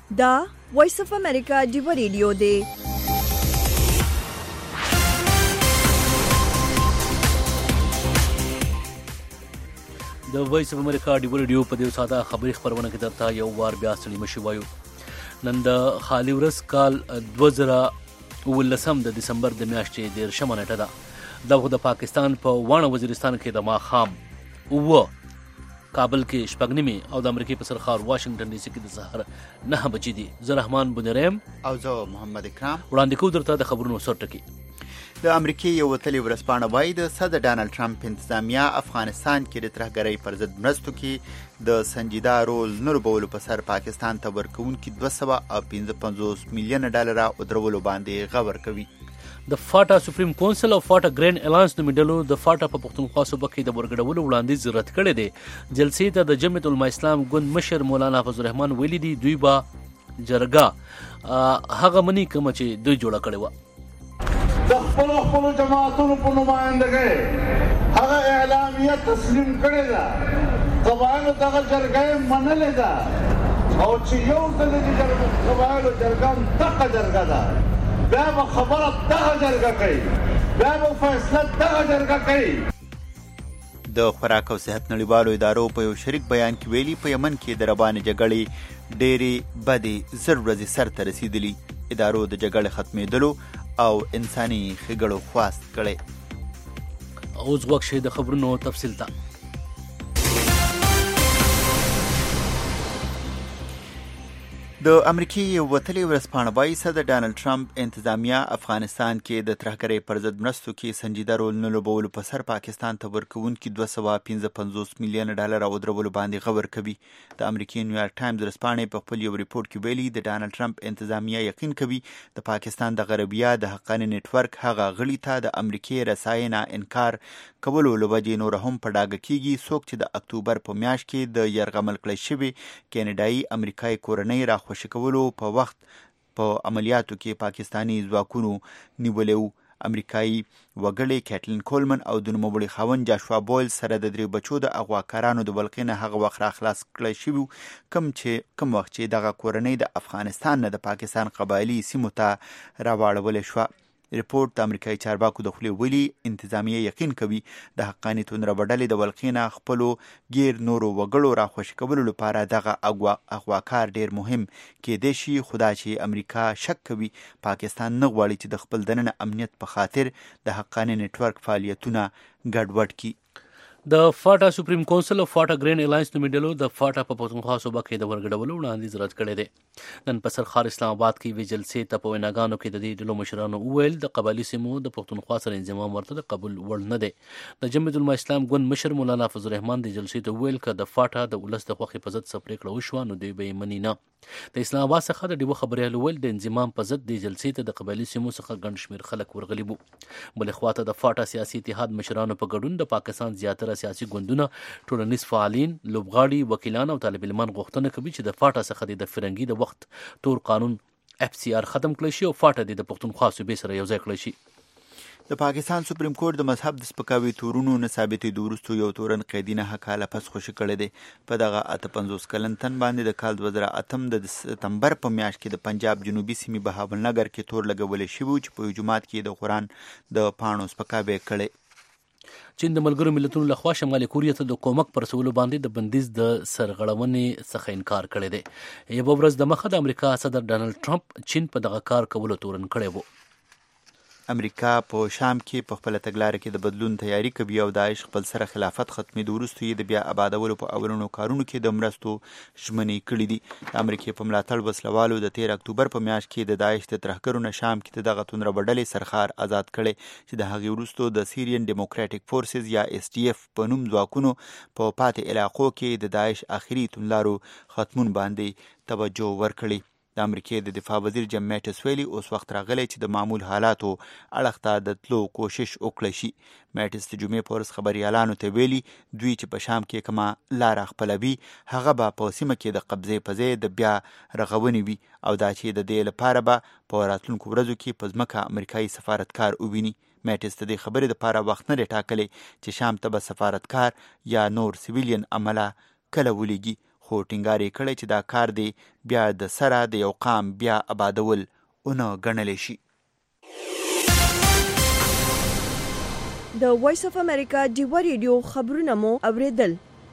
دا وایس اف امریکا ډیو ریډیو دی. د وایس اف امریکا ډیو ریډیو په دې ساده خبري خبرونه کې درته یو وار بیا ستړي مشي وایو. نن د خالي ورځ کال 2019 د دسمبر د میاشتې 13 نیټه ده. دغه د پاکستان په وانه وزیرستان کې د ماښام 9 کابل کې شپږ نیمې او د امریکای په سرخار واشنگټن ډي سي کې د سهار 9 بجې دي. زه رحمان بنریم او زه محمد اکرام وړاندې کوم درته د خبرونو سر ټکی. د امریکای یو وتلی ورځپاڼه وایي د صدر ډانلډ ټرمپ انتظامیه افغانستان کې د ترهګرۍ پر ضد مرستو کې د سنجیده رول نه لوبولو په سر پاکستان ته ورکوونکي $255 میلیونه ودرولو باندې غور کوي. د فاټا سپریم کونسل او فاټا ګرین الانس نومي ډلو د فاټا په پښتونخوا صوبه کې د ورګډولو وړاندیز رد کړی دی. جلسې ته د جمعیت العلماء اسلام ګوند مشر مولانا حافظ الرحمن ویلي دي دوی به جرګه هغه منی کوم چې دوی جوړه کړې وه. د خپلو جماعتونو په نمایندګۍ هغه اعلامیه تسلیم کړې ده. قبایلو دغه جرګه منلې ده او چې یو ځل د قبایلو جرګه دغه جرګه ده بیا به خبره دغه جرګه کوي، بیا به فیصله دغه جرګه کوي. د خوراک او صحت نړیوالو ادارو په یو شریک بیان کې ویلي په یمن کې د روانې جګړې ډېرې بدې زر ورځې سر ته رسېدلي. ادارو د جګړې ختمېدلو او انساني ښېګړو خواست کړی. اوس وخت شي د خبرونو تفصیل ته. د امریکای یو وتلی ورځپاڼه وایي صدر ډانلډ ټرمپ انتظامیه افغانستان کې د ترهګرۍ پر ضد مرستو کې سنجیده رول نه لوبولو په سر پاکستان ته ورکوونکي $255 میلیونه ودرولو باندې غور کوي. د امریکای نیویارک ټایمز ورځپاڼې په خپل یو ریپورټ کې ویلي د ډانلډ ټرمپ انتظامیه یقین کوي د پاکستان د غربیه د حقاني نیټورک هغه غړي ته د امریکای رسایي نه انکار کولو له وجې نور هم په ډاګه کیږي څوک چې د اکتوبر په میاشت کې د یرغمل کړی شوي کینیډایي امریکایي کورنۍ راخوشي کولو په وخت په عملیاتو کې پاکستانی ځواکونو نیولې وو. امریکایي وګړي کیټلین کولمن او د نوموړي خاوند جاشوا بویل سره د 3 بچو د اغواکارانو د ولقې نه هغه وخت راخلاص کړی شوي کوم وخت چې دغه کورنۍ د افغانستان نه د پاکستان قبایلي سیمو ته راواړولې شوه. ریپورټ د امریکایي چارواکو د خولې ویلي انتظامیه یقین کوي د حقاني توندربډلې د ولقې نه خپلو غیر نورو وګړو راخوشي کولو لپاره دغه اغواکار ډیر مهم کېدای شي. خو دا چې امریکا شک کوي پاکستان نه غواړي چې د خپل دننه امنیت په خاطر د حقاني نیټورک فعالیتونه ګډوډ کړي. د فاټا سپریم کونسل او فاټا ګرین الانس نومي ډلو د فاټا په پښتونخوا صوبه کې د ورګډولو وړاندیز رد کړی دی. نن په سرخار اسلام آباد کې وی جلسې ته په ویناګانو کې د دې ډلو مشرانو وویل د قبایلي سیمو د پښتونخوا سره انضمام ورته د قبول وړ نه دی. د جمعیت العلماء اسلام ګوند مشر مولانا حافظ الرحمن د جلسې ته وویل که د فاټا د ولس د خوښې په ضد څه پرېکړه وشوه نو دوی به یې مني نه. د اسلام آباد څخه د ډیوه خبریال وویل د انضمام په ضد د جلسې ته د قبایلي سیمو څخه ګڼ شمېر خلک ورغلي وو. بلې خواته د فاټا سیاسي اتحاد مشرانو په ګډون د پاکستان زیاتره سیاسي ګوندونه ټولنیز فعالین، لوبغاړي، وکیلان او طالب علمان غوښتنه کوي چې د فاټا څخه د فرنګي د وخت تور قانون FCR ختم کړی شي او فاټا د پښتونخوا صوبې سره یوځای کړی شي. د پاکستان سپریم کورټ د مذهب د سپکاوي تورونو نه ثابتېدو وروسته یو تورن قیدي 9 کاله پس خوشي کړی دی. په دغه 58 کلن تن باندې د کال 2008 د ستمبر په میاشت کې د پنجاب جنوبي سیمې بهاولنګر کې تور لګولې شوی چې په یو جومات کې د قرآن د پاڼو سپکاوی کړی. چین د ملګرو ملتونو لخوا شمالي کوریا ته د کومک پر رسولو باندې د بندیز د سرغړونې څخه انکار کړی دی. یوه ورځ د مخه د امریکا صدر ډانلډ ټرمپ چین په دغه کار کولو تورن کړی وو. امریکا په شام کې په خپل تګلارې کې د بدلون تیاری کوي او داعش خپل سره خلافت ختمېدو وروسته یې د بیا آبادولو په اولنو کارونو کې د مرستو ژمنې کړي دي. د امریکې په ملاتړ وسلوالو د 13 اکتوبر په میاشت کې د داعش د ترهګرو نه شام کې د دغه توندربډلې سرخار آزاد کړی چې د هغې وروسته د سیریان ډیموکراټیک فورسز یا SDF په نوم ځواکونو په پاتې علاقو کې د داعش آخري توندلارو ختمون باندې توجه ورکړي. د امریکای د دفاع وزیر جیم میټس ویلي اوس وخت راغلی چې د معمول حالاتو اړخ ته د تلو کوشش وکړی شي. میټس د جمعې په ورځ خبریالانو ته ویلي دوی چې په شام کې کومه لاره خپلوي هغه به په سیمه کې د قبضې په ځای د بیا رغونې وي او دا چې د دې لپاره به په راتلونکو ورځو کې په ځمکه امریکایي سفارتکار وویني. میټس د دې خبرې لپاره وخت نه دی ټاکلی چې شام ته به سفارتکار یا نور سیویلین عمله کله ولیږي، خو ټینګار یې کړی چې دا کار دی بیا د سره د یو قام بیا آبادول ونه ګڼلی شي. د وایس اف امریکا ډیوه ریډیو خبرونه مو اوریدل.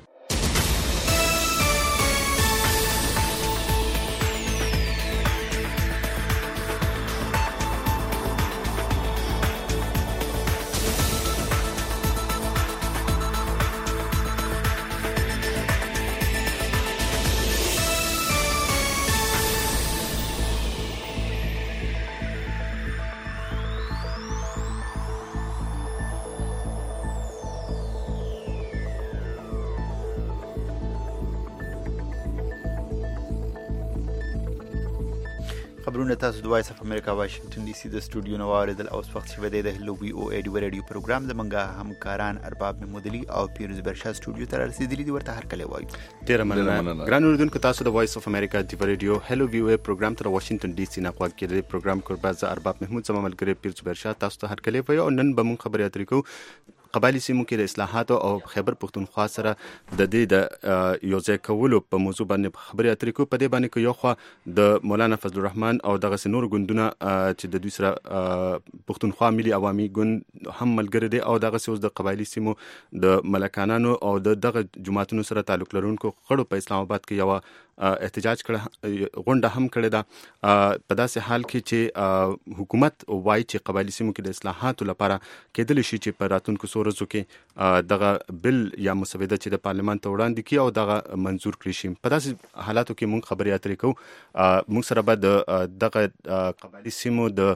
خبرونه تاسو د وایس اف امریکا واشنگټن ډي سي د سټوډیو نو واوریدل. اوس وخت شوی دی د هلو وی او ای ډیوه ریډیو پروګرام زمونږ همکاران ارباب محمودعلي او پیروز برشا سټوډیو ته رسیدلي دي. ورته هرکلی وایو. ډېره مننه ګران اوریدونکو. تاسو د وایس اف امریکا ډیوه ریډیو هلو وی او ای پروګرام ته واشنگټن ډي سي نه غوږ کړئ. پروګرام کوربه زه ارباب محمود زما ملګری پیروز برشا تاسو ته هرکلی وایو. نن به موږ خبرې اترې کوو قبایلی سیمو کې د اصلاحاتو او خیبر پختونخوا سره د دې د یو ځای کولو په موضوع باندې خبرې اترې کوو. په دې باندې کې یو خوا د مولانا فضل الرحمن او دغه نور ګوندونه چې د دوی سره پختونخوا ملي عوامي ګوند هم ملګری دی او دغه اوس د قبایلی سیمو د ملکانانو او دغه جماعتونو سره تعلق لرونکو خړو په اسلام آباد کې یو احتجاج کړه غونډه هم کړې ده. په داسې حال کې چې حکومت وایي چې قبایلی سیمو کې د اصلاحاتو لپاره کېدلی شي چې په راتلونکو څو ورځو کې دغه بل یا مسوده چې د پارلمان ته وړاندې کړي او دغه منظور کړي شي. په داسې حالاتو کې موږ خبرې اترې کوو. موږ سره به دغه قبایلی سیمو د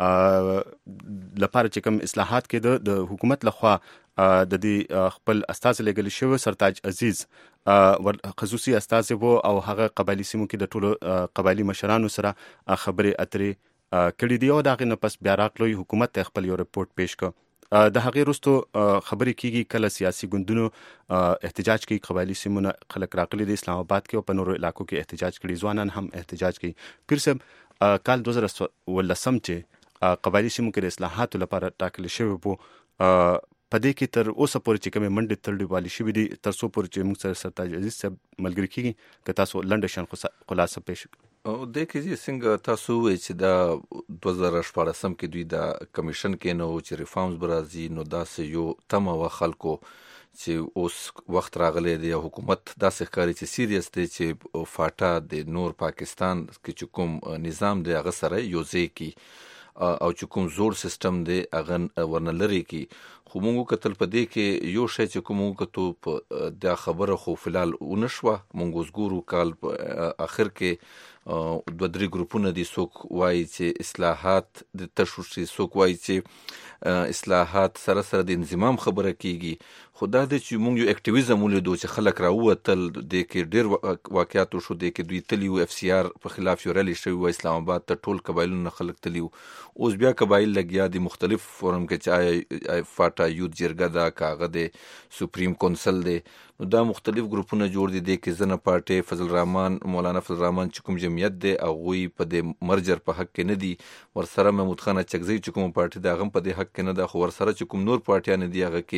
لپاره چې کوم اصلاحات کې د حکومت لخوا د دې خپل استازی لګل شوی سرتاج عزیز خصوصي استازی وو او هغه قبایلی سیمو کې د ټولو قبایلی مشرانو سره خبرې اترې کړې دي او دغه نه پس بیا راغلی حکومت ته خپل یو رپورټ پیش کړ. د هغې وروستو خبرې کیږي کله سیاسي ګوندونو احتجاج کوي. قبایلی سیمونه خلک راغلي د اسلام آباد کې او په نورو علاقو کې احتجاج کړي. ځوانان هم احتجاج کوي. پیر صاحب کال 2018 چې قبایلی سیمو کې د اصلاحاتو لپاره ټاکل شوی وو په دې کې تر اوسه پورې چې کومې منډې تړلې والي شوي دي تر څو پورې چې موږ سره سرتاج عزیز صاحب ملګري کېږي که تاسو لنډه شان خلاصه پیش کړئ. دې کې څنګه تاسو وایئ چې دا 2014 کې دوی دا کمیشن کې نو چې ریفارمز به راځي نو داسې یو تمه وه خلکو چې اوس وخت راغلی دی حکومت داسې ښکاري چې سیریس دی چې فاټا د نور پاکستان کې چې کوم نظام دی هغه سره یو ځای کړي او چې کوم زوړ سیستم دی هغه ورنه لرې کړي. خو موږ کتل په دې کې یو شی چې کوم موږ کتو په دا خبره خو فلال ونه شوه. موږ اوس ګورو کال په اخر کې 2-3 ګروپونه دي. څوک وایي چې اصلاحات د تشو شي، څوک وایي چې اصلاحات سره سره د انضمام خبره کیږي. خو دا دی چې موږ یو اکټیویزم ولیدو چې خلک راووتل. د کې ډېر واقعات وشو. د کې دوی تلي وو اف سی آر په خلاف یو ریلی شوی و اسلام آباد ته. ټول قبایلونه خلک تلي وو. اوس بیا قبایل لګیا دي مختلف فورم کې چې آی فاټا یوت جرګه ده کاغه د سپریم کونسل دی. نو دا مختلف ګروپونه جوړ دي. د کې زنه پارټي فضل الرحمن مولانا فضل الرحمن چې کوم جمعیت دی هغوی په د مرجر په حق کې نه دي. ورسره محمود خان چکزی چې کوم پارټي دی هغه په د حق کې نه ده. خو ورسره چې کوم نور پارټیان دي هغه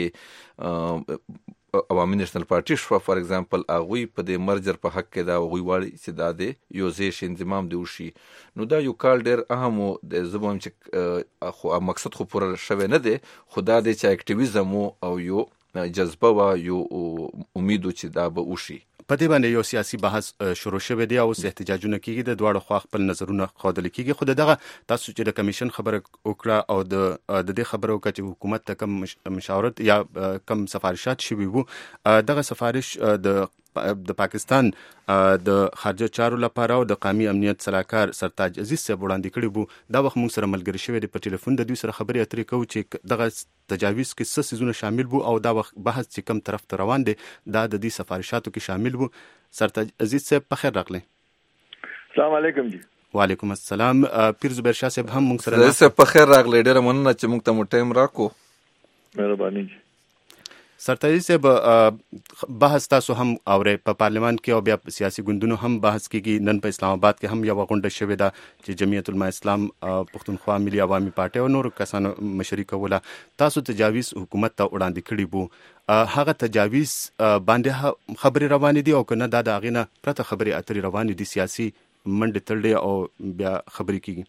کې عوامي نېشنل پارټي شو فار ایگزامپل هغوی په د مرجر په حق کې دا هغوی واړي چې دا د یو ځای شي انضمام دی وشي. نو دا یو کال ډېر اهم و. د زه به وایم چې خو مقصد خو پوره شوی نه دی. خو دا دی چې اکټیویزم او یو جذبه و یو امید چې دا به وشي. په دې باندې یو سیاسي بحث شروع شوی دی او احتجاجونه کیږي. د دواړو خوا خپل نظرونه ښودل کیږي. خو دغه تاسو چې د کمیشن خبره وکړه او د دې خبره وکړه چې حکومت ته کم مشاورت یا کم سفارشات شوي وو دغه سفارش د پاکستان د خارجه چارو لپاره او د قومي امنیت صلاحکار سرتاج عزیز صاحب وړاندې کړی وو. دا وخت موږ سره ملګری شوی دی په ټلیفون د دوی سره خبرې اترې کوو چې دغه تجاویز کې څه څیزونه شامل وو او دا وخت بحث چې کوم طرف ته روان دی دا د دې سفارشاتو کې شامل وو. سرتاج عزیز صاحب په خیر راغلی. السلام علیکم جی. وعلیکم السلام. پیر زبیر شاه صاحب هم موږ سره په خیر راغلی. ډېره مننه چې موږ ته مو ټایم راکو. مهرباني جی. سرتاجي صاحب بحث تاسو هم اورې په پارلیمان کې او بیا سیاسي ګوندونو هم بحث کیږي. نن په اسلام آباد کې هم یو غونډه شوې ده چې جمعیت العلماء اسلام پښتونخوا ملي عوامي پارټي او نور کسانو مشري کوله. تاسو تجاویز حکومت ته وړاندې کړی وو، هغه تجاویز باندې خبرې روانې دي او کنه دا د هغې نه پرته خبرې اترې روانې دي، سیاسي منډې تړلې او بیا خبرې کیږي؟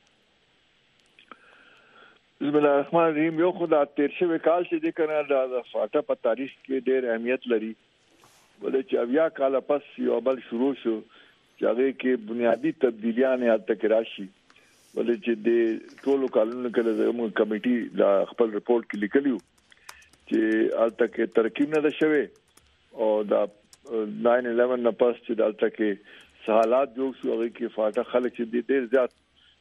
بسم الله الرحمن الرحیم. یو خو دا 13 کال چې د کنه د فاټا په تاریخ کې ډېر اهمیت لري، ولې چې اویا کال پس یو بل شروع شو چې هغه کې بنیادی تبدیلیاں حالت تک راشي، ولې چې د ټولو کالونو کې زموږ کمیټي دا خپل رپورت کې لیکلیو چې حالت تک ترکیب نه ده شوی او دا 9/11 نه پس چې حالت تک حالات جوړ شو هغه کې فاټا خلک چې ډېر زیات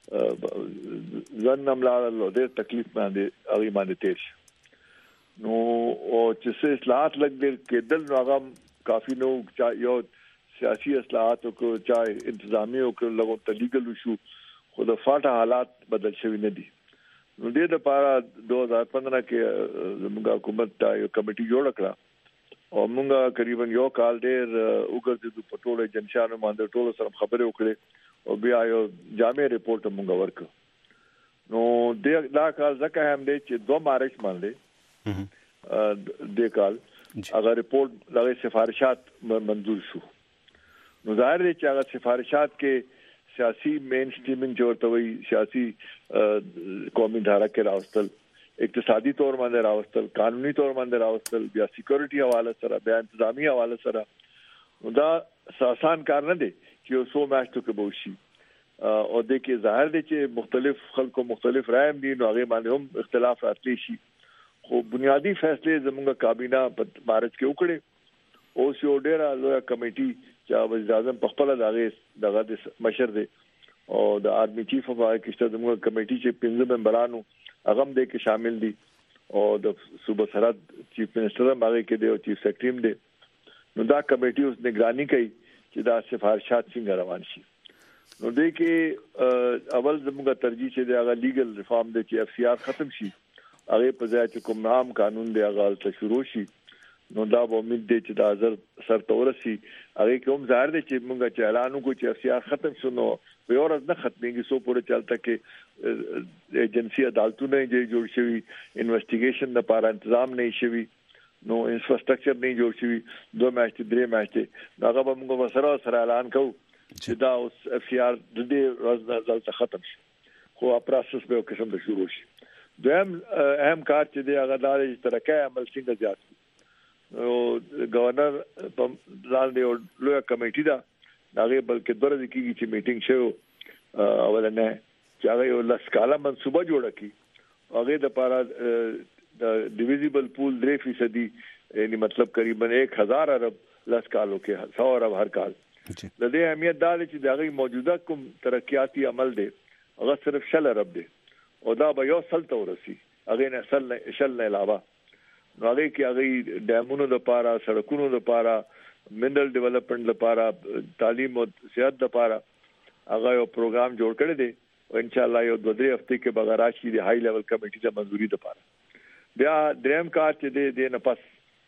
ځان نملاله ډېر تکلیف باندې هغه باندې تیر شو. نو او چې څه اصلاحات لګل کېدل نو هغه کافي نو یو سیاسي اصلاحات کو چای انتظامی او کو لګو تلیګل شو، خو د فاټا حالات بدل شوی نه دي. نو د لپاره 2015 کې زموږ حکومت ته یو کمیټي جوړ کړه او موږ تقریبا یو کال ډېر وګرځېدو په ټوله جنشانو باندې ټولو سره خبرې وکړې او بیا یو جامع ریپورت موږ ورکړ. نو دا کال ځکه هم دی چې 2 مارچ باندې د کال هغه ریپورت دغه سفارشات منظور شو. نو ظاهر دی چې هغه سفارشات کې سیاسي مین سټریمینګ جوړته وي، سیاسي قومي دھاره کې راوستل، اقتصادي تور باندې راوستل، قانوني تور باندې راوستل، بیا سکیورټي حواله سره، بیا انتظامی حواله سره. نو دا آسان کار نه دی چې یو 100 میاشتو کې بوشي او د کې ظاهر دی چې مختلف خلکو مختلف رائے دي، نو هغه باندې هم اختلاف راتلی شي. خو بنیادی فیصله زموږ کابینه په مارچ کې وکړي او یو ډېر لوی کمیټي چې وزیر اعظم په خپل دغه مشر دی او د آرمي چیف اف کې زموږ کمیټي چې 15 ممبرانو هغه هم د کې شامل دي او د صوبه سرحد چیف منسٹر هم هغه کې دی او چیف سیکرټری هم دی. نو دا کمیټي اوس نگرانی کوي چې دا سفارشات څنګه روان شي. نو دې کې اول زموږ ترجیح چې دا لیګل ریفارم دی چې اف سی آر ختم شي، هغه په ځای چې کوم عام قانون دی هغه ته شروع شي. نو دا به امید دی چې دا سر تورسي. هغه کوم ظاهر دی چې موږ چې اعلان وکړو چې اف سی آر ختم شو نو په اور نه ختمېږي، سو پورې چلته کې ایجنسی عدالتونه جوړ شوي، انویسټیګیشن لپاره تنظیم نه شوي، نو انفراستراکچر نه جوړ شوی. 2 میاشتې 3 میاشتې هغه به موږ سره اعلان کوو چې دا اوس اف سی آر د دې ورځ نه ختم شي، خو پروسس به قسم د شروع شي. دویم اهم کار چې دی هغه دا چې ترقه عمل څنګه زیات شي. او گورنر په ځان دی لوی کمیټي دا هغه بلکې د ورځې کې چې میټینګ شو اولنه چې هغه یو لسکاله منصوبه جوړه کی، هغه د لپاره د ډیویزیبل پول 3% یعنی مطلب قریبا 1000 ارب لسکالو کې 100 ارب هر کال. د دې اهمیت دا چې د هغه موجوده کوم ترقیاتی عمل دی هغه صرف 100 ارب دی او دا به یو سل تورسي، هغه نه شل نه علاوه. نو هغه کې هغه ډیمونو لپاره، سړکونو لپاره، منرل ډیولپمنٹ لپاره، تعلیم او صحت لپاره هغه یو پروګرام جوړ کړی دی او ان شاء الله یو 2-3 هفته کې به راشي د هاي لیول کمیټې ته منځوري لپاره. بیا دریم کار چې دی نه پس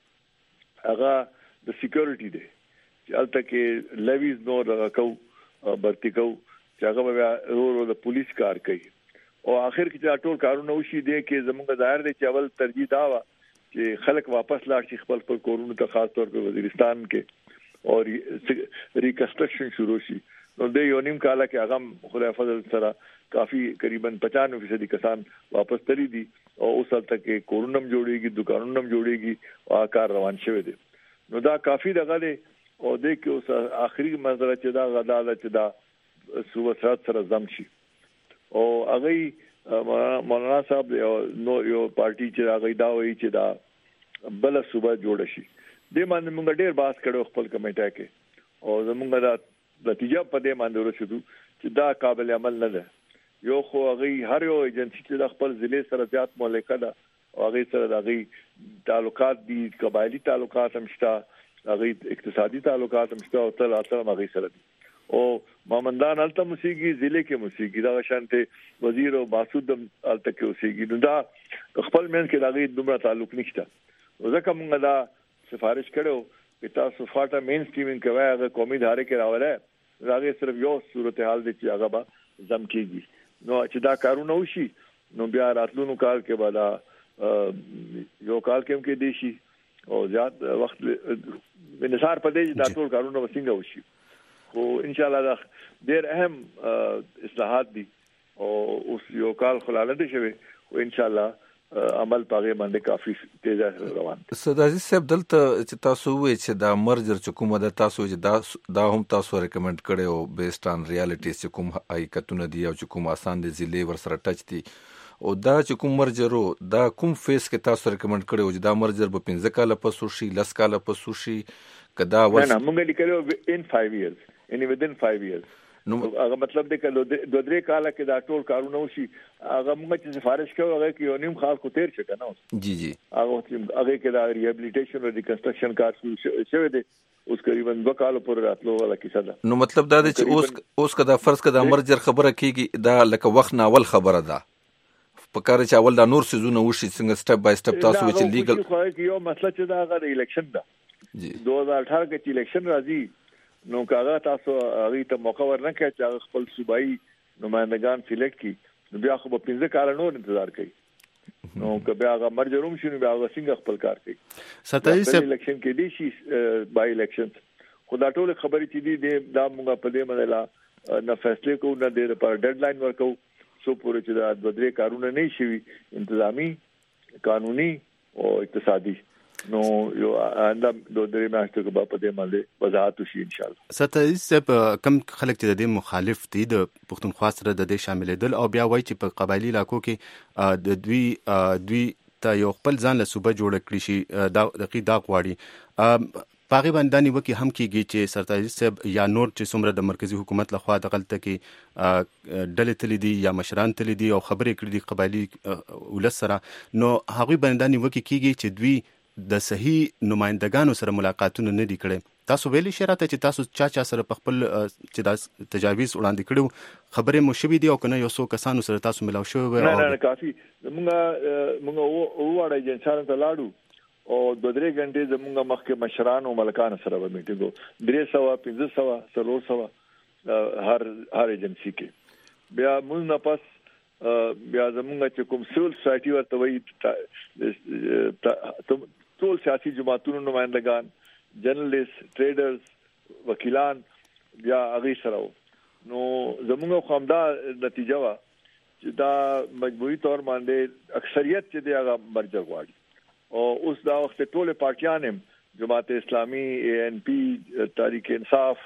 هغه د سکیورټي دی چې الته کې لیویز نور راکو برتی کو چې هغه بیا ورو د پولیس کار کوي او اخر کې چې ټول کارونه وشي دی کې زموږ ظاهر دی چې اول ترجیح دا و چې خلک واپس لاړ شي خپل کورونو ته، خاص طور په وزیرستان کې او ریکنسټرکشن شروع شي. نو د یو نیم کال کې هغه خدای فضل سره کافی قریبا 95% کسان واپس تللی دي او اوس تک کورونم جوړيږي، دکانونم جوړيږي او کار روان شوی دی. نو دا کافی دغه دی او د کې اوس اخري منظره چې دا غداله چې دا صوبه سرحد سره ضم شي او هغه مولانا صاحب نو یو پارټي چې هغه دا وایي چې دا بل صوبه جوړ شي. د باندې موږ ډېر باس کړو خپل کمیټه کې او زموږ دا نتیجه په دې باندې ورسېدو چې دا قابل عمل نه ده. یو خو هغه هر یو ایجنسی چې خپل ضلع سره زیات ملکه ده او هغه سره هغه تعلقات دي، قبایلی تعلقات هم شته، هغه اقتصادي تعلقات هم شته او تل هغه سره دي او مامندان الته موسیقي ضلع کې موسیقي دا شانته وزیر او ماسود الته کې موسیقي. نو دا خپل من کې هغه دومره تعلق نشته. ځکه موږ دا سفارش کړو چې تاسو فاټا مین سټریمینګ کوي هغه قومي ادارې کې راوړل هغه صرف یو صورتحال دي چې هغه به زم کیږي نو چې دا کارونه وشي نو بیا راتلونکو کال کې به دا یو کال کې دی شي او زیات وخت انحصار پدې دا ټول کارونه وسنګ وشي خو ان شاء الله دا ډېر اهم اصلاحات دي او اوس یو کال خلاله دي شوی او ان شاء الله عمل پاغه باندې کافي تیز روان دي. سردار صاحب دلته چې تاسو وایي چې دا مرجر چې کومه د تاسو چې دا هم تاسو ریکمند کړي او بیسډ آن ریالټیز چې کوم حقیقتونه دي او چې کوم آسان دي ضلع ور سره ټچ دي او دا چې کوم مرجرو دا کوم فیس کې تاسو ریکمند کړي او چې دا مرجر به 15 کال پس شي 10 کال پس شي کدا نه موږ لیکلو in 5 years any within 5 years نو هغه مطلب دی چې 2-3 کال کې دا ټول کارونه وشي هغه موږ چې سفارش کوو هغه کې یو نیم خال کو تیر شي کنه جی هغه کې دا ریهابلیټیشن او ریکنسټرکشن کار شوی دی اوس تقریبا 2 کال پورې راتلو ولا کیسه ده نو مطلب دا دی چې اوس کدا فرض کدا مرجر خبره کیږي دا لکه وخت ناول خبره ده په کار چې اول دا نور سيزونه وشي څنګه سټپ بای سټپ تاسو چې لیګل خو یو مسله چې دا غو الیکشن ده جی 2018 کې چې الیکشن راځي نو کاغه تاسو هغه ته موقع ورنکړئ چې هغه خپل صوبایي نمائندگان سلیکټ کړي نو بیا خو په 15 کال نور انتظار کوي نو که بیا هغه مرجروم شنو بیا هغه څنګه خپل کار کوي ستاسو سره الیکشن کې دي شي بای الیکشن خو دا ټول خبرې چې دي دا موږ په دې باندې نه فیصله کوو نه د پر ډیډلاین ورکو سو پورې چې دا د درې کارونه نه شي انتظامی قانوني او اقتصادي نو یو انده د درې میاشتو کې په دې باندې وضاحت وشي ان شاء الله. ستاسو سره کم خلک چې د مخالف دي د پښتونخوا سره د دې شامل دي او بیا وایي چې په قبایلی علاقو کې د دوی ته یو خپل ځان له صوبه جوړ کړی شي دا دقیق غواړي پاغي باندې نیوکه هم کیږي چې سرتاج صاحب یا نور چې څومره د مرکزی حکومت لخوا د غلطه کې ډلې تللی دي یا مشران تللی دي او خبرې کړې دي قبایلی ولس سره نو هغه باندې نیوکه کیږي چې دوی د صحیح نمائندگانو سره ملاقاتونه نه دي کړي تاسو ویلي شراته چې تاسو چا سره په خپل چې دا تجاویز وړاندې کړو خبرې مو شوي دي او کنه یو څو کسانو سره تاسو ملاو شوی نه کافي موږ وړه جنسانو ته لاړو او 2-3 غنټې زموږ مخکې مشران او ملکان سره میټینګ 300 هر ایجنسی کې بیا موږ نه پس بیا زموږ چې کوم سیول سوسایټي ورته وایي ټول سیاسي جماعتونو نمائندگان جرنالست ټریډرز وکیلان بیا هغه سره نو زموږ خامدا نتیجه وا چې دا مجموعي تور باندې اکثریت چې دی هغه مرجع غواړي او اوس دا وخت ټول پارټیان هم جماعت اسلامي ANP تحریک انصاف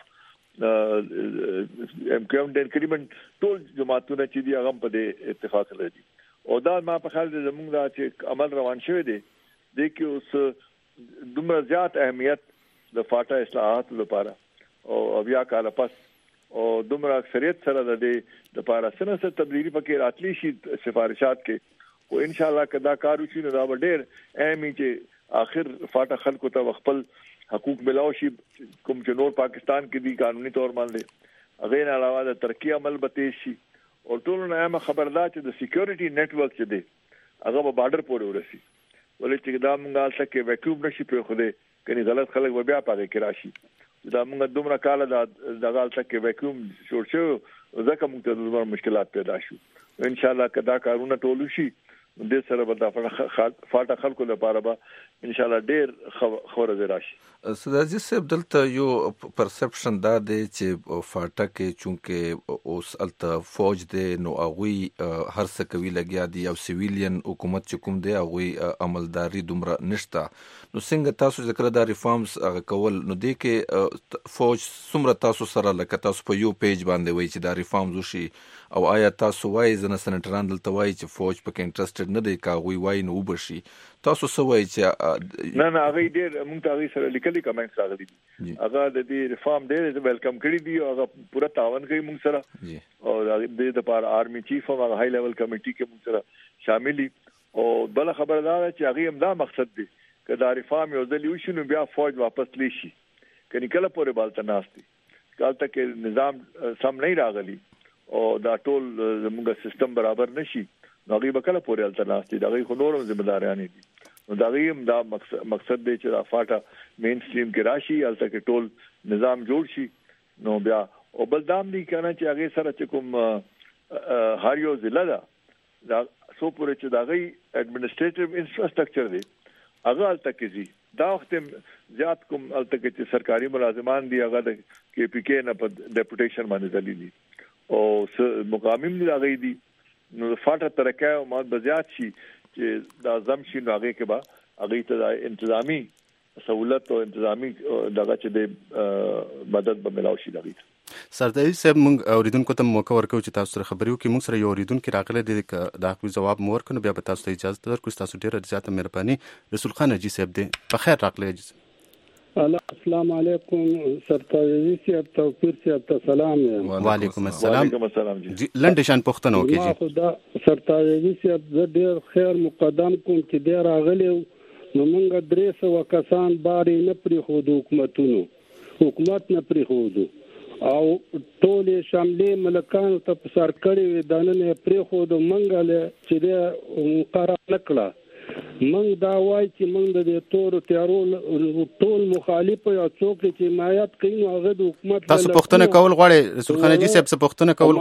MQM تقریبا ټول جماعتونه چې دی هغه په دې اتفاق لري او دا ما په خیال د زموږ دا چې عمل روان شوی دی د کې اوس دومره زیات اهمیت د فاټا اصلاحات لپاره او بیا کال پس او دومره اکثریت سره د دې لپاره سره تبدیلی پکې راتلی شي سفارشات کې او ان شاء الله کدا کار وشي نو دا ډېر اهم چې اخر فاټا خلکو ته خپل حقوق ملاو شي کوم چې نور پاکستان کې دي قانوني تور باندې هغه نه علاوه د ترقی عمل به شي او ټول نه خبردار چې د سکیورټي نتورک چې دی هغه په بارډر پورې ورسي ولې چې دا مونږه الته کې ویکیوم نشي په خوده کني غلط خلک بیا پاره کې راشي دا مونږ دومره کال دا الته کې ویکیوم جوړ شو ځکه موږ ته دومره مشکلات پیدا شو ان شاء الله کدا کارونه ټول شي د سره به د فاټا خلکو لپاره به ان شاء الله ډېر خبره راشي سردار صاحب دلته یو پرسپشن دا دی چې فاټا کې چونکه اوس الته فوج دی نو هغه هر څه کوي لګیا دي او سیویلین حکومت چې کوم دی هغه عملداري دومره نشته نو څنګه تاسو ذکر دا ریفارمز کول نو دی کې فوج څومره تاسو سره لکه تاسو په یو پیج باندې وایي چې دا ریفارمز وشي او آیا تاسو وایي ځنه سنټران دلته وایي چې فوج پکې انټرېسټډ نه دی کاغوي وایي نو وبشي تاسو څه وایي چې نه هغه ډېر موږ ته هغه سره لیکلي کمنټس راغلي دي هغه د دې ریفارم ډېر ویلکم کړی دی او هغه پورا تعاون کوي موږ سره او د لپاره آرمي چیف او هغه های لیول کمیټي کې موږ سره شامل دي او بل خبردار چې هغه هم دا مقصد دی چې دا ریفارم یو ځل وشي نو بیا فوج واپس لیشي کني کله پورې بالته ناشتي کله تک نظام سم نه راغلي او دا ټول زموږ سیستم برابر نشي نو هغه به کله پورې التناستي دا غي خو نورم ذمہ داریان دي نو دا غیم دا مقصد دی چې دا فاټا مین سټریم کې راشي الته کې ټول نظام جوړ شي. نو بیا او بل دام دی کنه چې هغه سره چې کوم هر یو ضلع دا سو پورې چې دا غي اډمنسټریټیو انفراستراکچر دی هغه الته کې زی دا وخت زیات کوم الته کې چې سرکاري ملازمان دي هغه د کې پی کې نه په ډیپوټیشن باندې دلی دي او مقامین دي هغه دي. نو فاټه ترکه او مال بزیات شي چې دا زم شي نو هغه کې با هغه ته انتظامی سہولت او انتظامی دغه چې د مدد به ملاوي شي دغه. سردار صاحب موږ اوریدونکو ته موقع ورکو چې تاسو سره خبرې وکړو. موږ سره یو اوریدونکو راغلی دی دا کوم جواب مو ورکړو بیا به تاسو ته اجازه درکړو. تاسو ډیره زیاته مهرباني. رسول خان حاجی صاحب دی په خیر راغلی. السلام علیکم سردار صاحب توفیق صاحب ته سلام. وعلیکم السلام. جی لنډ شان پوښتنه وکړئ. ما خدا سردار صاحب زه ډیر خیر مقدم کوم چې ډیر راغلی نو موږ 300 کسان بارې نه پرې خو حکومت نه پرې خو او ټول شاملې ملکانو ته په سر کړی و دانه پرې خو د منګل چې د مقرر نکړه. موږ دا وایي چې موږ د تور تیارول ټول مخالف یا څوک چې حمایت کوي نو هغه د حکومت تاسو پوښتنه کول غواړئ رسول خان حاجی صاحب څه پوښتنه کول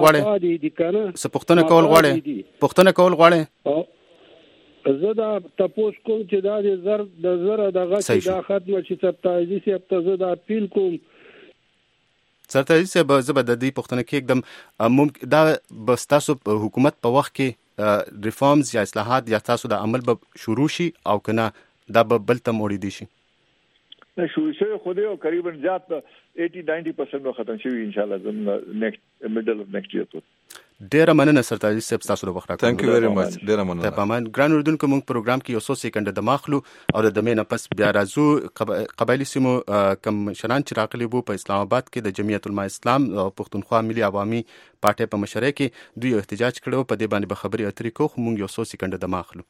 غواړئ زه دا تاسو کوم چې دا د زر دغه چې دا ختم شي سپتایي سي ته دا اپیل کوم. سردار صاحب زه به د دې پوښتنه کې एकदम ممکن دا بس تاسو حکومت په وخت کې ریفارمز یا اصلاحات یا تاسو د عمل به شروع شي او کنه دا به بل تم وړي دي شي نه شروع شوی خو دې تقریبا زیات 80-90% ختم شوی ان شاء الله نیکسټ میډل اف نیکسټ ایئر. ډیره مننه سردار صاحب تاسو د وخت راکړو. ثانک یو ویری مچ. ډیره مننه. تمام ګران اوردونکو موږ پروګرام کې یو څو سکند د ماخلو او د دمه نه پس بیا راځو قبایلی سیمو کم شران چې راغلي وو په اسلام آباد کې د جمعیت العلماء اسلام او پښتونخوا ملي عوامي پارټي په مشرۍ کې دوی احتجاج کړو. په دې باندې به خبري اترې کوو. موږ یو څو سکند د ماخلو.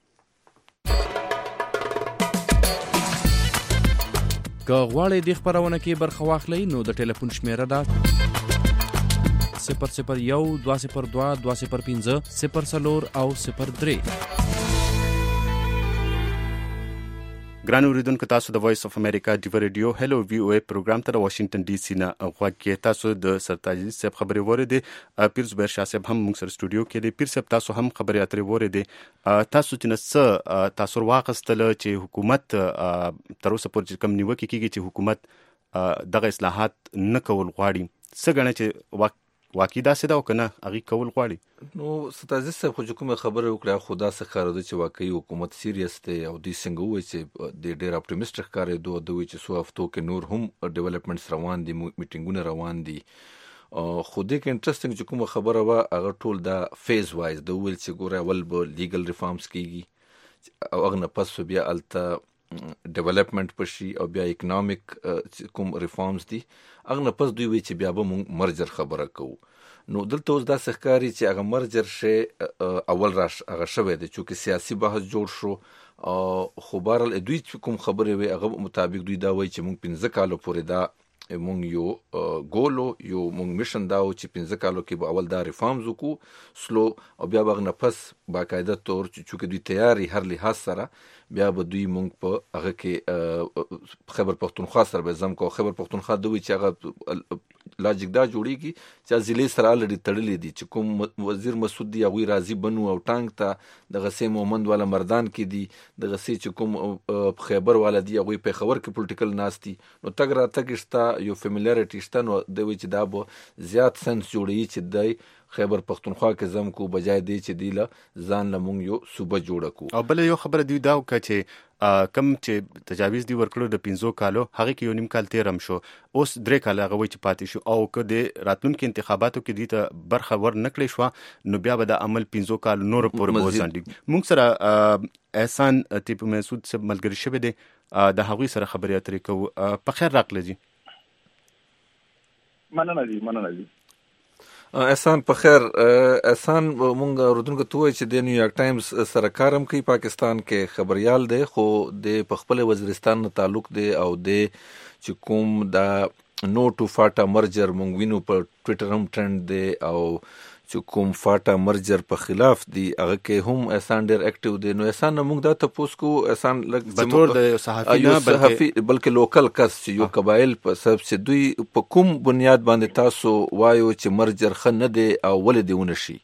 که غواړئ د خبرونه کې برخه واخلئ نو د ټلیفون شمیره ده 001 202 205 04 او 03. ګران اوریدونکو تاسو د وایس اف امریکا ډیو ریډیو هلو وی او ای پروګرام ته واشنگټن ډي سي نه غواړئ. تاسو د سردار صاحب خبرې وره پیر زبیر شاه صاحب هم موږ سره سټوډیو کې دی. پیر صاحب تاسو هم خبرې اترې وره دي. تاسو چې نس تاسو واغستل چې حکومت تر اوسه پورې کوم نیوکه کیږي چې حکومت دغه اصلاحات نه کول غواړي څه غواړي چې واقعي داسې ده او کنه هغه کول غواړي. نو ستاسو څخه خو کومه خبره وکړه خدا څخه ښکاره ده چې واقعي حکومت سیریس دی او د څنګه وایي چې د ډیر اپټیمیسټک ښکاري دوی چې سو هفتو کې نور هم ډیولپمنټس روان دي میټینګونه روان دي. خو دې کې انټرېسټینګ چې کومه خبره وا هغه ټول دا فیز وایز د ویل چې ګوره ول به لیګل ریفارمز کیږي او هغه نه پس بیا الته ډیولپمنٹ پشي او بیا اکونومیک کوم ریفارمز دي هغه نه پس دوی وی چې بیا به مونږ مرجر خبره کوو. نو دلته اوس دا ښکاري چې هغه مرجر شي اول راش هغه شوی دی چې سیاسي بحث جوړ شو خو بهرحال دوی کوم خبرې وي هغه مطابق دوی دا وایي چې مونږ 15 کالو پورې دا مونږ یو ګولو یو مونږ میشن دا و چې 15 کالو کې به اول دا ریفارمز وکړو سلو او بیا به نه پس باقاعده تور چې دوی تیاری هر لحاظ سره بیا به دوی مونږ په هغه کې خیبر پختونخوا سره به زم کو خیبر پختونخوا دوی چې هغه لاجیک دا جوړیږي چې ضلع سره لري تړلې دي چې کوم وزیر مسعود دی هغه راضي بنو او ټانک ته د غسې مومند والا مردان کې دي د غسې چې کوم خیبر والا دی هغه په خبر کې پولیټیکل ناستي نو تګ را تګشتا یو فیملیریټی شته نو د وی چې دا به زیات سنس جوړي چې د خیبر پختونخوا کې زم کو بجای دی چې دی له ځان لمونږ یو صوبه جوړ کو. او بل یو خبره دی دا چې کم چې تجاویز دی ورکړو د 15 کالو هغه کې یو نیم کال تیرم شو اوس 3 کال هغه وی چې پاتې شو او که د راتلونکو انتخاباتو کې دی ته برخه ور نکړې شو نو بیا به د عمل 15 کال نور پورې وځاندي. موږ سره احسان ټیپ مسعود صاحب ملګری شوی دی د هغوی سره خبرې اترې کوو. په خیر راغلی جی. مننه جی. احسان په خیر. احسان مونږ اوردونکو ته وایي چې د نیویارک ټایمز سره کارم کوي پاکستان کې خبريال دی خو د خپل وزیرستان نه تعلق دی او د چې کوم دا نو ټو فاټا مرجر مونږ وینو په ټوئیټر هم ټرند دی او چې کوم فاټا مرجر په خلاف دی هغه کې هم احسان ډیر اکټیو دی. نو احسان موږ دا تاسو کو احسان بطور د صحافي نه بلکې لوکل کس چې یو قبایل په سبب چې دوی په کوم بنیاد باندې تاسو وایو چې مرجر خنه دی او ولې دیونه شي؟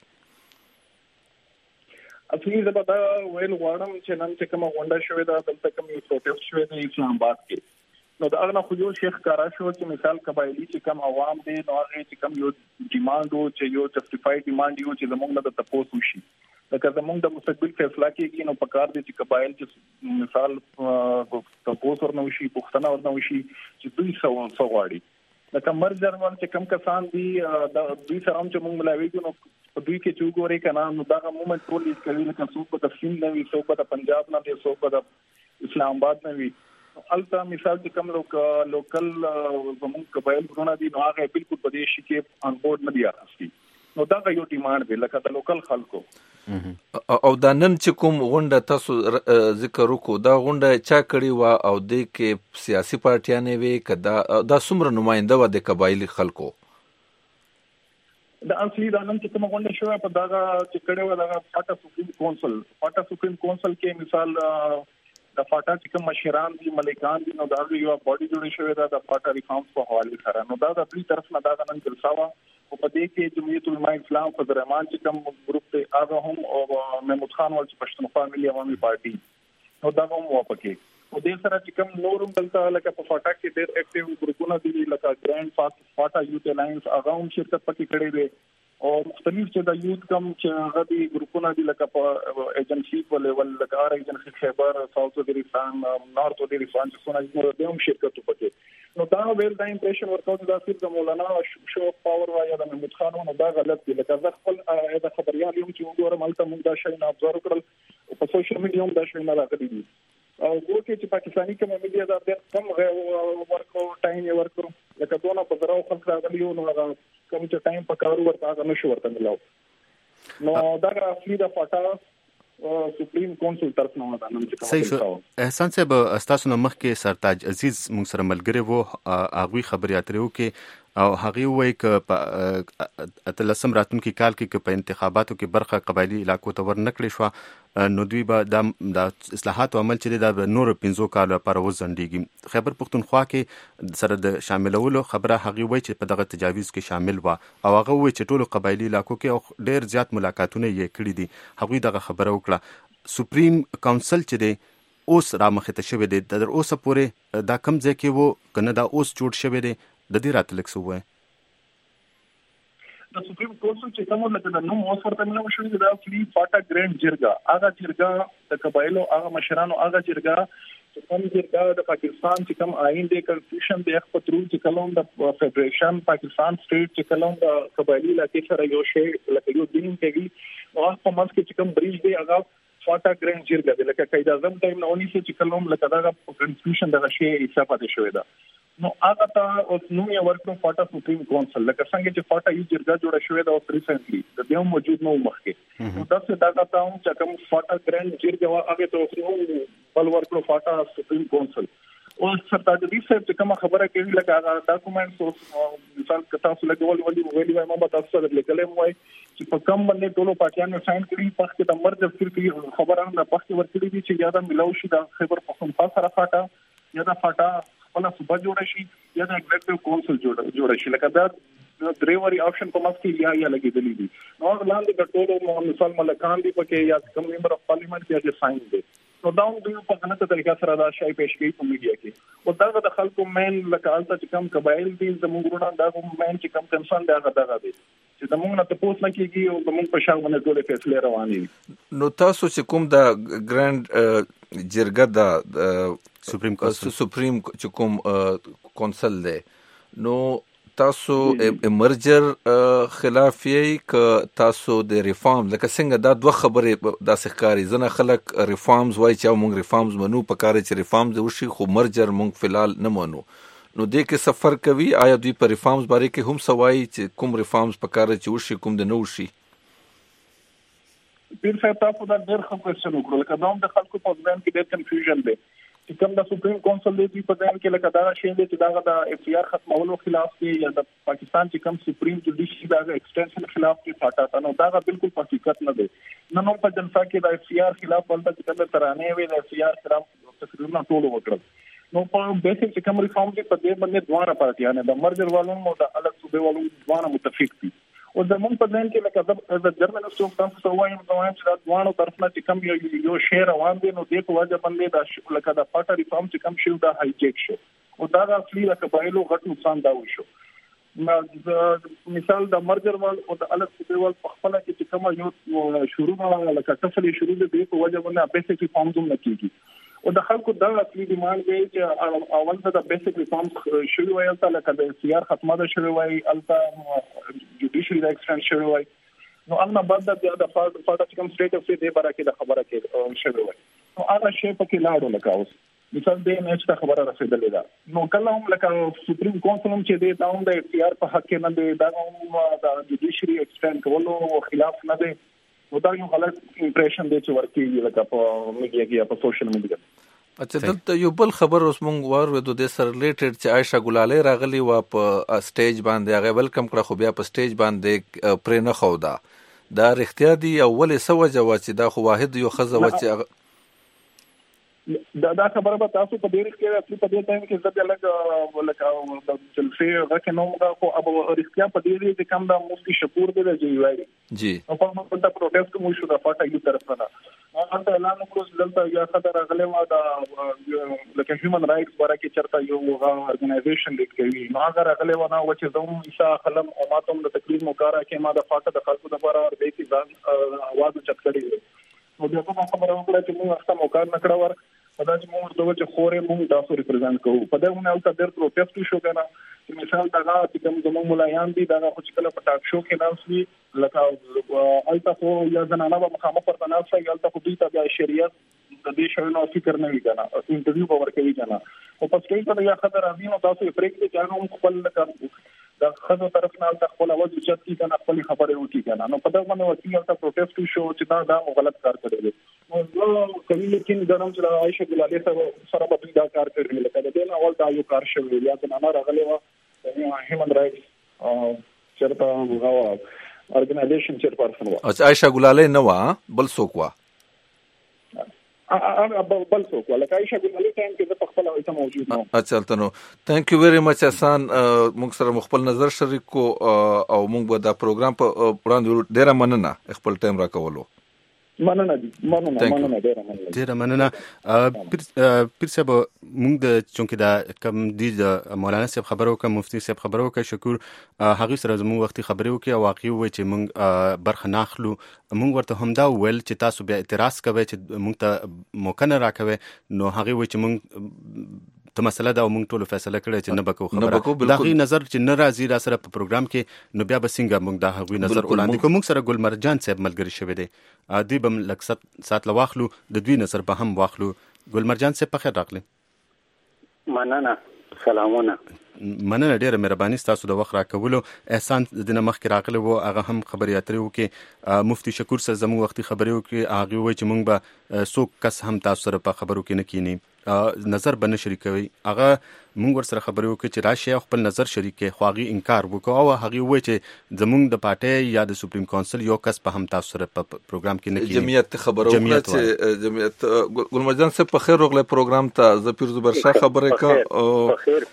اصلي زبدا ویل غواړم چې نن چې کومه غونډه شوې ده دلته کوم یو پروټیسټ شوی دی اسلام آباد کې. نو دا هغه خو یو شیخ کارا شو چې مثال قبایلی چې کم عوام دي نو هغه چې کم یو ډیماند او چې یو جسټیفاید ډیماند یو چې زمونږ د تاسو شي لکه زمونږ د مستقبل فیصله کېږي نو پکار دي چې قبایل چې مثال تاسو ورنو شي پښتنه ورنو شي چې دوی څو غواړي لکه مرجر ول چې کم کسان دي د دوی سره هم چې موږ ملاويږو نو په دوی کې چې وګوري کنه نو دا مومنت ټول یې کوي لکه څوک په تفصیل نه وي څوک په پنجاب نه وي څوک په اسلام آباد نه وي. البته مثال چې کوم لوکل زموږ قبایل ورونه دي نو هغه بالکل په دې شي کې ان بورډ نه دی راځي. نو دا یو ډیماند دی لکه د لوکل خلکو. او دا نن چې کوم غونډه تاسو ذکر وکړو دا غونډه چا کړی و او د کې سیاسي پارټیانې وي کدا دا څومره نماینده و د قبایلی خلکو؟ دا اصلي دا نن چې کوم غونډه شوه په دا چې کړي و دا فاټا سپریم کونسل کې مثال د فاټا چې کوم مشران دي ملکان دي نو دا یو باډي جوړې شوې ده د فاټا ریفارمز په حواله سره. نو دا د خپل طرف نه دا نن جلسه وا او په دې کې جمعیت علماء اسلام فضل الرحمن چې کوم ګروپ ته هغه هم او محمود خان ول چې پښتونخوا ملي عوامي پارټي نو دا هم وپکې او دې سره چې کوم نورم دلته لکه په فاټا کې ډېر اکټیو ګروپونه دي لکه ګرانډ فاټا یوت الاینس هغه هم شرکت پکې کړی دی او مختلف چې د یوت کم چې هغه دي ګروپونه دي لکه په ایجنسی په لیول لکه ار ایجنسی خیبر ساوث وزیرستان نارث وزیرستان چې څونه د هم شرکت پکې نو دا ویل دا امپریشن ورکاوټ دا صرف د مولانا شو پاور یا د محمود خان نو دا غلط دی لکه ځکه خپل د خبريال یم چې وګورم ملته موږ دا شی نه ابزرو کړل په سوشل میډیا هم دا شی نه راغلی دي او ګورته چې پاکستاني کوم میډیا دا ډېر کم ورکو ټایم ورکو لکه دونه په دراو خلک راغلی نو هغه کوم چې ټایم په کارو ورته نشو ورته ملاو نو دا اصلي د فاټا سپریم کونسل طرف نه ودا نن چې صحیح شو. احسان صاحب استاسو نو مخکې سرتاج عزیز موږ سره ملګری وو هغه خبري اترو کې او هغه وایي ک په اتلسم راتونکو کال کې په انتخاباتو کې برخه قبایلی علاقو ته ورنکړې شو نو دوی به د اصلاحات عمل چې د نور 15 کال لپاره وزندګي خیبر پختونخوا کې سره د شاملولو خبره هغه وایي چې په دغه تجاویز کې شامل و او هغه وایي چې ټولو قبایلی علاقو کې ډېر زیات ملاقاتونه یې کړی دي. هغه دغه خبره وکړه سپریم کونسل چې دی اوس را مخته شوی دی در اوسه پورې دا کم ځای کې وو کنه دا اوس جوړ شوی دی د دې راتلک سو وای د سپریم کونسل چې کومه لکه د نوم اوس ورته ملو شوی دا فری فاټا ګرانډ جرګه هغه جرګه د قبایلو هغه مشرانو هغه جرګه چې کوم جرګه د پاکستان چې کوم آئین دی کنسټیټیوشن دی خپل ترو چې کلون د فدریشن پاکستان سټیټ چې کلون د قبایلی علاقې سره یو شی لکه یو دین کوي او په منځ کې چې کوم بریج دی هغه فاټا ګرانډ جرګه دی لکه قائد اعظم ټایم نه ونی چې کلون لکه دا کنسټیټیوشن دغه شی حساب پاتې شوی دا نو هغه ته اوس نو یې ورکو فاټا سپریم کونسل لکه څنګه چې فاټا یو جرګه جوړه شوې ده او ریسنټلی د دې موجود نو مخکې نو تاسو دا تاسو چې کوم فاټا ګرانډ جرګه هغه ته اوس بل ورکو فاټا سپریم کونسل او سرتاج عزیز صاحب چې کوم خبره کوي لکه هغه ډاکومېنټس او مثال کتا سره ولې وایي ما تاسو سره لیکلم وای چې په کوم باندې ټولو پارټیانو ساين کړی په وخت د مرجر فکر خبره نه پخته ورکړي دي چې یاده ملو شي د خیبر پختونخوا سره فاټا یا د فاټا خپل صوبه جوړ شي یا د ایگزیکټیو کونسل جوړ شي لکه دا دریوري آپشن په ماسک یا لګیدلی دي نو لاندې د ټولو مثال ملکان دي پکې یا کوم ممبر اف پارلیمنت یا د ساين دي نو دا دوی په غلطه طریقه سره دا شای پیش کوي په میډیا کې او دا د خلکو مین لکه الته چې کم قبایل دي زموږ ورونه دا مین چې کم کنسرن دی هغه دی چې زموږ نه تاسو نه کیږي او زموږ په شاو باندې ټول فیصله رواني نو تاسو چې کوم د ګرانډ جرګه د سپریم چې کوم کونسل دی نو تاسو مرجر خلاف یې ک تاسو د ریفارم لکه څنګه دا دوه خبرې د سخکاری زنه خلک ریفارمز وای چې موږ ریفارمز منو په کار چې ریفارمز وشي خو مرجر موږ فلال نه منو نو دې کې سفر کوي آیا دوی په ریفارمز باره کې هم سوای چې کوم ریفارمز په کار چې وشي کوم د نو وشي پیر صاحب تاسو دا ډېر ښه کوېسچن وکړل کله د خلکو په ځان کې ډېر کنفیوژن دی چې کوم د سپریم کونسل دی په ځان کې لکه دا شی دی چې دا د اف سی آر ختمولو خلاف دی یا د پاکستان چې کوم سپریم جوډیشري دا ایکسټنشن خلاف دی فاټا نو دا بالکل حقیقت نه دی. نن په جلسه کې د اف سی آر خلاف ولته چې کوم ترانه وي د اف سی آر خلاف تقریبا ټول وکړل. نو په بیسیک چې کوم ریفارم دي په دې باندې دوه پارټیانه د مرجر والو او د الګ صوبې والو دوه متفق دي. او د مون په ځین کې لکه د جرمن سټوک تاسو وایم چې دا دوه طرفونه چې کوم یو شیر روان دي نو د په وجه باندې د لکه د پټ ریفارم چې کوم شو دا هایجیک شو او دا د اصلي لکه بایلو غټ نقصان دا وشو. مثال د مرجر وال او د الګ صوبې وال په خپل کې چې کوم یو شروع لکه تفصیلی شروع دي په وجه باندې بیسیک ریفارم دوم نکېږي. او د خلکو دا اصلي ډیماند دی چې اول د بیسیک ریفارم شروع وایي تل لکه د سی آر ختمه ده شروع وایي الته جوډیشري د ایکسټنشن شروع وایي نو هغه بعد د فاټا چې کوم سټیټ اف دی بارا کې د خبره کې شروع وایي نو هغه شی پکې لاړو لکه اوس مثال د میچ ته خبره رسیدلې ده نو کله هم لکه سپریم کونسل چې دی دا هم د سی آر په حق کې نه دی دا هم د جوډیشري ایکسټنشن کولو خلاف نه دی. نو دا یو غلط امپریشن دی چې ورکیږي لکه په میډیا کې یا په سوشل میډیا. اچھا دلته یو بل خبر اوس مونږ واورو د سر ریلیټډ چې عائشہ ګلالۍ راغلی و په سټیج باندې هغه ویلکم کړه خو بیا په سټیج باندې پرې نه خو دا رښتیا دی او ولې سوجه و چې دا خو واحد یو خزه و چې دا خبره به تاسو په ډیر کې په دې ټایم کې زړه لکه د جلسې غوښنه نو خو اب رښتیا په دې کې کوم د مفتي شکور دی چې وایي جی او په موږ پروټیسټ مو شو د فاټا یو طرف نه انت اعلان وکړو دلته یا خطر غلې ما دا لکه هیومن رائټس ورکه چرته یو ارګنایزیشن لیک کوي نو هغه غلې ونه و چې زمو عیسی خلم او ماتم د تقریر مقاره کې ما د فاټا د خلکو لپاره ور دی چې ځان आवाज چت کړی نو بیا کوم خبره وکړه چې موږ اخته موقع نکړه ور پدا چې موږ دوه چې خورې موږ تاسو ریپرزینټ کوو په دغه نه او تر پروټیسټ شو کنه چې مثال دا چې کوم زموږ ملایان دي دا خو چې کله په ټاک شو کې ناسي لکه الته خو یا زنانه به مخامخ پر تناسي الته خو دې ته شریعت د دې شوی نو فکر نه وی کنه انټرویو به ورکوي کنه او پس کې ته یا خطر راځي نو تاسو پریک دي چې هغه خپل د خزو طرف نه د خپل اواز چت کی کنه خپل خبره وکي کنه نو په دغه باندې وکیل ته پروټیسټ شو چې دا غلط کار کړی دی نو کوي لیکن درم چې عائشہ ګلالۍ سره به دا کار کړی لکه دا نه اول دا یو کار شوی یا د نه راغلی و هیومن رائټس چرته هغه ارګنایزیشن چیرپرسن و عائشہ ګلالۍ نه و بل څوک و بل څوک لکه عائشہ ګلالۍ ټایم کې د خپل ایته موجود نو اچھا تنو ثانک یو ویری مچ احسان موږ سره خپل نظر شریک کو او موږ به دا پروګرام په وړاندې ډیره مننه خپل ټایم راکولو مننه ډیره مننه پیر صاحب موږ د چونکې دا کم دی د مولانا صاحب خبرو کوم مفتی صاحب خبرو کوي شکر هغه سره زموږ وختي خبرو کوي او واقعي وای چې موږ برخه ناخلو موږ ورته همدا ویل چې تاسو بیا اعتراض کوئ چې موږ ته موقع نه راکوي نو هغه وای چې موږ ته مسله دا موږ ټول فیصله کړی چې نه بکو خبره دا غي نظر چې نه راځي را سره په پروګرام کې نو بیا به څنګه موږ دا غوي نظر وړاندې کوو موږ سره ګلمرجان صاحب ملګری شوی دی ادي بم لک سات لواخلو د دوی نظر به هم واخلو ګلمرجان صاحب په خیر راغلی مننه سلامونه مننه ډیره مهرباني تاسو د وخت راکولو احسان د مخ کې راغلی وو هغه هم خبري اترې وکي مفتی شکور سره زموږ وختي خبري وکي هغه وای چې موږ به څوک کس هم تاسو سره په خبرو کې نه کینی نظر بنه شریکوي هغه موږ ور سره خبرې وکړو چې راشي خپل نظر شریکي خواغي انکار وکاو او هغه وای چې زموږ د پارټي یا د سپریم کونسل یو کس په هم تاسو سره په پروګرام کې نه کیږي جمعیت خبرو چې جمعیت ګلمرجان صاحب په خیر وغله پروګرام ته زپیر زبر شاه خبره کا په خیر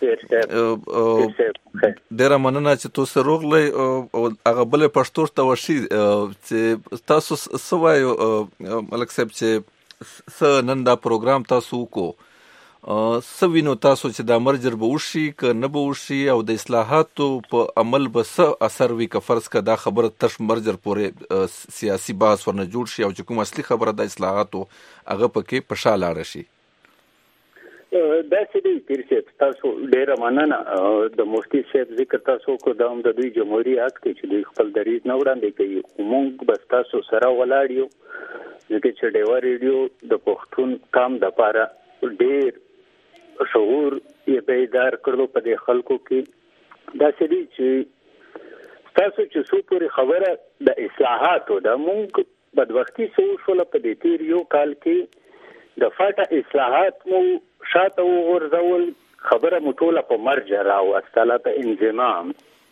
ډیر مننه چې تاسو روغله او هغه بل پښتو ته وشي چې تاسو سوای ملک صاحب چې نن دا پروګرام تاسو کو سوینو تاسو چې دا مرجر به وشي که نه به وشي او د اصلاحاتو په عمل به څه اثر وي که فرض که دا خبره تش مرجر پورې سیاسي بحث ورنه جوړ شي او چې کوم اصلي خبره د اصلاحاتو هغه پکې په شا لاړه شي دا چې دی پیر صاحب تاسو ډیره مننه د مفتی صاحب ذکر تاسو کو د دوی جمهوریت حق چې دوی خپل دریض نه وړاندې کوي موږ بس تاسو سره ولاړ یو ځکه چې ډیوا ریډیو د پښتون کام د پاره ډیر شعور یې بیدار کړو په دې خلکو کې دا چې دی چې تاسو چې څو پورې خبره د اصلاحاتو د موږ بدوختي سو شول په دې تیر یو کال کې د فاټا اصلاحات مو شاته وغورځول خبره مټوله په مرجع راوستله په انضمام.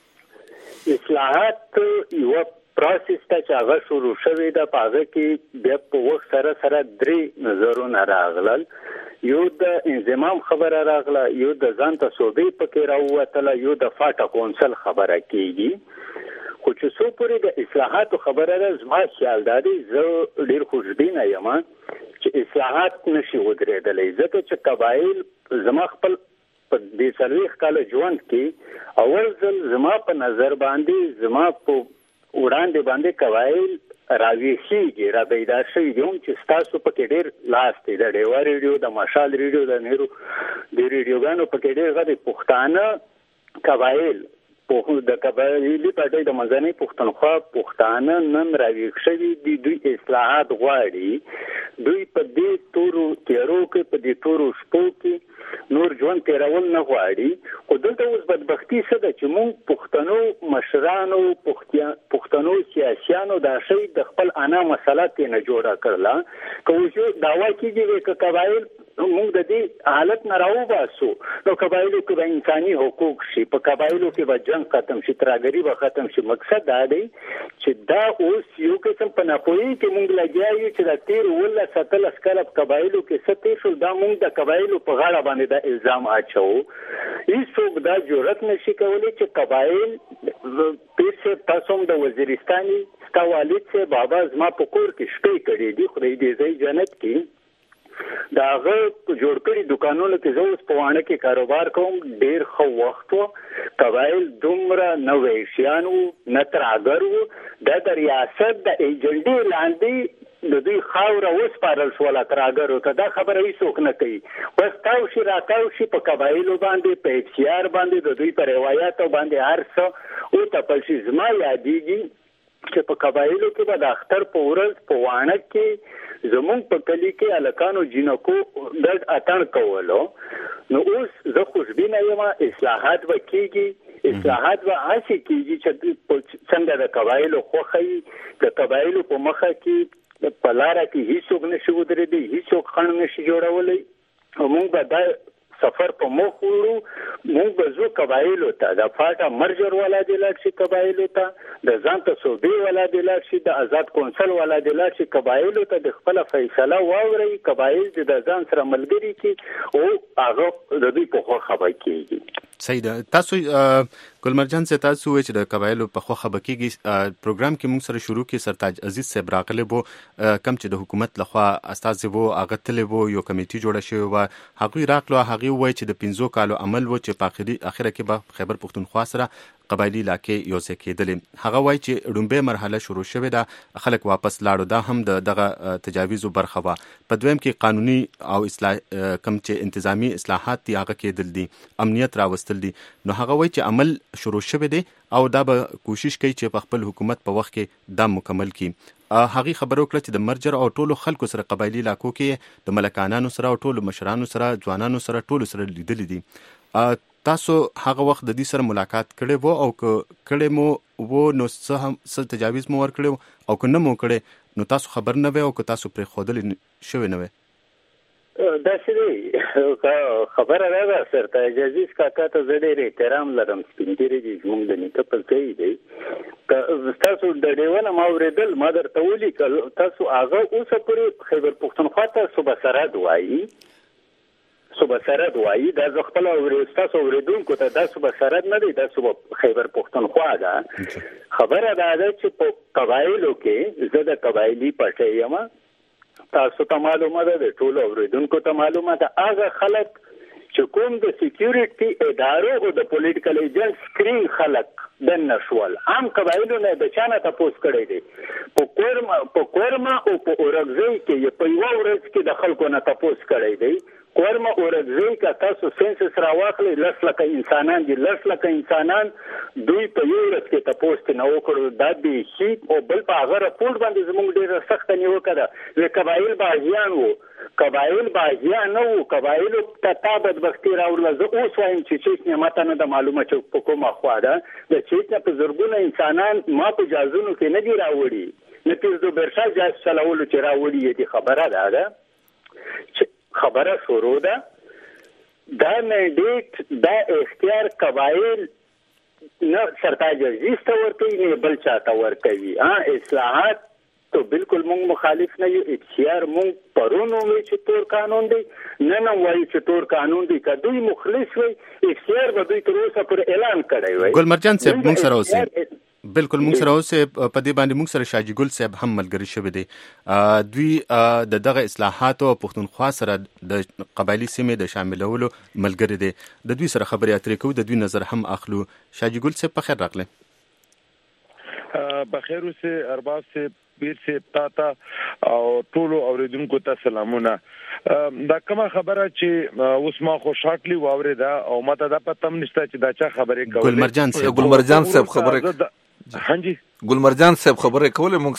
اصلاحات یو پروسس ته چې هغه شروع شوی ده په هغه کې بیا په وخت سره 3 نظرونه راغلل. یو د انضمام خبره راغله، یو د ځان ته صوبې پکې راووتله، یو د فاټا کونسل خبره کېږي. خو چې څو پورې د اصلاحاتو خبره ده، زما خیال دا دی زه ډېر خوشبینه یم چې اصلاحات نشي ودرېدلی، ځکه چې قبایل زما خپل په دې 40 کاله ژوند کې اول ځل زما په نظر باندې زما په وړاندې باندې قبایل راویښیږي، را بیدار شوي دي چې ستاسو پکې ډېر لاس دی. د ډیوا ریډیو، د مشال ریډیو، د نهرو د ریډیوګانو پکې ډېر غږ پښتانه قبایل د قبایلي پټۍ د منځنۍ پښتونخوا پښتانه نن راویښ شوي دي. دوی اصلاحات غواړي، دوی په دې تورو تیارو کې، په دې تورو شپو کې نور ژوند تیرول نه غواړي. خو دلته اوس بدبختي څه ده چې موږ پښتنو مشرانو، پښتنو سیاسیانو دا شی د خپل انا مسله کې نه جوړه کړله. که اوس دعوا کېږي چې قبایل موږ د دې حالت نه راوباسو، نو قبایلو کې به انساني حقوق شي، په قبایلو کې به جنگ ختم شي، ترهګري به ختم شي. مقصد دا دی چې دا اوس یو قسم په ناپوهۍ کې موږ لګیا یو چې د 13-17 کاله په قبایلو کې څه تېر شول، دا موږ د قبایلو په غاړه باندې دا الزام اچوو. هیڅوک دا جرأت نشي کولی چې قبایل پیر صاحب تاسو هم د وزیرستاني ستا والد صاحب بابا زما په کور کې شپې کړې دي، خدای دې ځای جنت کې. دا هغه جوړ کړي دکانونو کې زه اوس په واڼه کې کاروبار کوم، ډېر ښه وخت و. قبایل دومره نه وحشیان وو، نه ترهګر وو. دا د ریاست د ایجنډې لاندې د دوی خاوره وسپارل شوله ترهګرو ته. دا خبره هیڅوک نه کوي، بس تاو شي راتاو شي په قبایلو باندې، په اختیار باندې، د دوی په روایاتو باندې هر څه وتپل شي. زما یادېږي چې په قبایلو کې به د اختر په ورځ په واڼه کې زمونږ په کلی کې هلکانو جینکو ګډ اتڼ کولو. نو اوس زه خوشبینه یم اصلاحات به کېږي، اصلاحات به هسې کېږي چې څنګه د قبایلو خوښه وي. د قبایلو په مخه کې په لاره کې هیڅوک نشي ودرېدی، هیڅوک خنډ نشي جوړولی. موږ به دا سفر په مخ وړو، موږ به ځو قبایلو ته، د فاټا مرجر والا دې لاړ شي قبایلو ته، د ځان ته صوبې والا دې لاړ شي، د آزاد کونسل والا دې لاړ شي قبایلو ته، د خپله فیصله واورئ، قبایل دې د ځان سره ملګري کړي او هغه د دوی په خوښه به کېږي. صحیح ده. تاسو ګلمرجان صاحب تاسو وایي چې د قبایلو په خوښه به کېږي. پروګرام کې موږ سره شروع کې سرتاج عزیز صاحب راغلی وو، کم چې د حکومت لخوا استازي وو، هغه تللی وو، یو کمیټي جوړه شوې وه، هغوی راغلو، هغوی وایي چې د 15 کالو عمل وو چې په اخره کې به خیبر پښتونخوا سره قبایلي علاقې یو ځای کېدلې. هغه وایي چې لومړۍ مرحله شروع شوې ده، خلک واپس لاړو، دا هم دغه تجاویزو برخه وه. په دویم کې قانوني او کم چې انتظامی اصلاحات دي هغه کېدل دي، امنیت راوستل دي. نو هغه وایي چې عمل شروع شوی دی او دا به کوشش کوي چې په خپل حکومت په وخت کې دا مکمل کړي. هغې خبره وکړه چې د مرجر او ټولو خلکو سره قبایلي علاقو کې د ملکانانو سره او ټولو مشرانو سره، ځوانانو سره، ټولو سره لیدلي دي. تاسو هغه وخت د دې سره ملاقات کړی وو او که کړی مو وو نو څه تجاویز مو ورکړی او که نه مو کړی نو تاسو خبر نه وی او که تاسو پرې ښودلی شوی نه وی؟ داسې دی خبره را ده سرتاج عزیز کاکا ته زه ډېر احترام لرم، سپین ږیری دي، زموږ د نیکه پلتۍ دی. تاسو د ډیوه نه ما اورېدل، ما درته ولیکل، تاسو هغه اوسه پورې خیبر پښتونخوا ته صوبه سرحد وایي، صوبه سرحد وایي. دا زه خپله ستاسو اورېدونکو ته دا صوبه سرحد نه دی، دا صوبه خیبر پښتونخوا ده. خبره دا ده چې په قبایلو کې زه د قبایلي پټۍ یم، تاسو ته معلومه ده، د ټولو اورېدونکو ته معلومه ده. هغه خلک چې کوم د سیکیورټي ادارو او د پولیټیکل ایجنټ سکرین خلک دننه شول، عام قبایلو نه د چا نه تپوس کړی دی. په کورما او په اورګزۍ کې په یوه ورځ کې د خلکو نه تپوس کړی دی. کورما اورګزۍ که تاسو سینسس راواخلئ 10 لکه انسانان دي، 10 لکه انسانان دوی په یو ورځ کې تپوس ترې نه وکړو. دا بیخي او بل په هغه راپورټ باندې زموږ ډېره سخته نیوکه ده چې قبایل باغیان وو، قبایل باغیان نه وو، قبایلو ته تا بدبختي راوړله. زه اوس وایم چې چیچنیا ماته نه ده معلومه چې په کومه خوا ده. د چیچنیا په زرګونه انسانان ما په جازونو کې نه دي راوړي، نه پیرزو برشا جاز چلولو چې راوړي دي. خبره دا ده چې خبره شروع ده دا منډیټ دا اختیار قبایل نه سرتاج عزیز ته ورکوي نه بل چاته ورکوي. اصلاحات تو بالکل مونږ مخالف نه یو. اختیار مونږ پرونو وی چې تور قانون دی، نن وایي چې تور قانون دی. که دوی مخلص وي اختیار به دوی تر اوسه پر اعلان کړی وي. ګلمرجان صاحب مونږ سره اوسئ. بالکل مونږ سره اوسئ. په دې باندې مونږ سره شاجي ګل صاحب هم ملګری شوی دی. دوی د دغه اصلاحاتو او پښتونخوا سره د قبایلی سیمې د شاملولو ملګری دی. د دوی سره خبرې اترې کوو، د دوی نظر هم اخلو. شاجي ګل صاحب په خیر راغلی. بخیر اوسئ ارباب صاحب، پیر صاحب، تاته او ټولو اوریدونکو ته سلامونه. دا کومه خبره چې اوس ما خو شارټلی واورېده او ماته دا پته هم نشته چې دا چا خبرې کولې. ګلمرجان صاحب خبرې هانجی ګلمرجان صاحب خبرې کولې موږ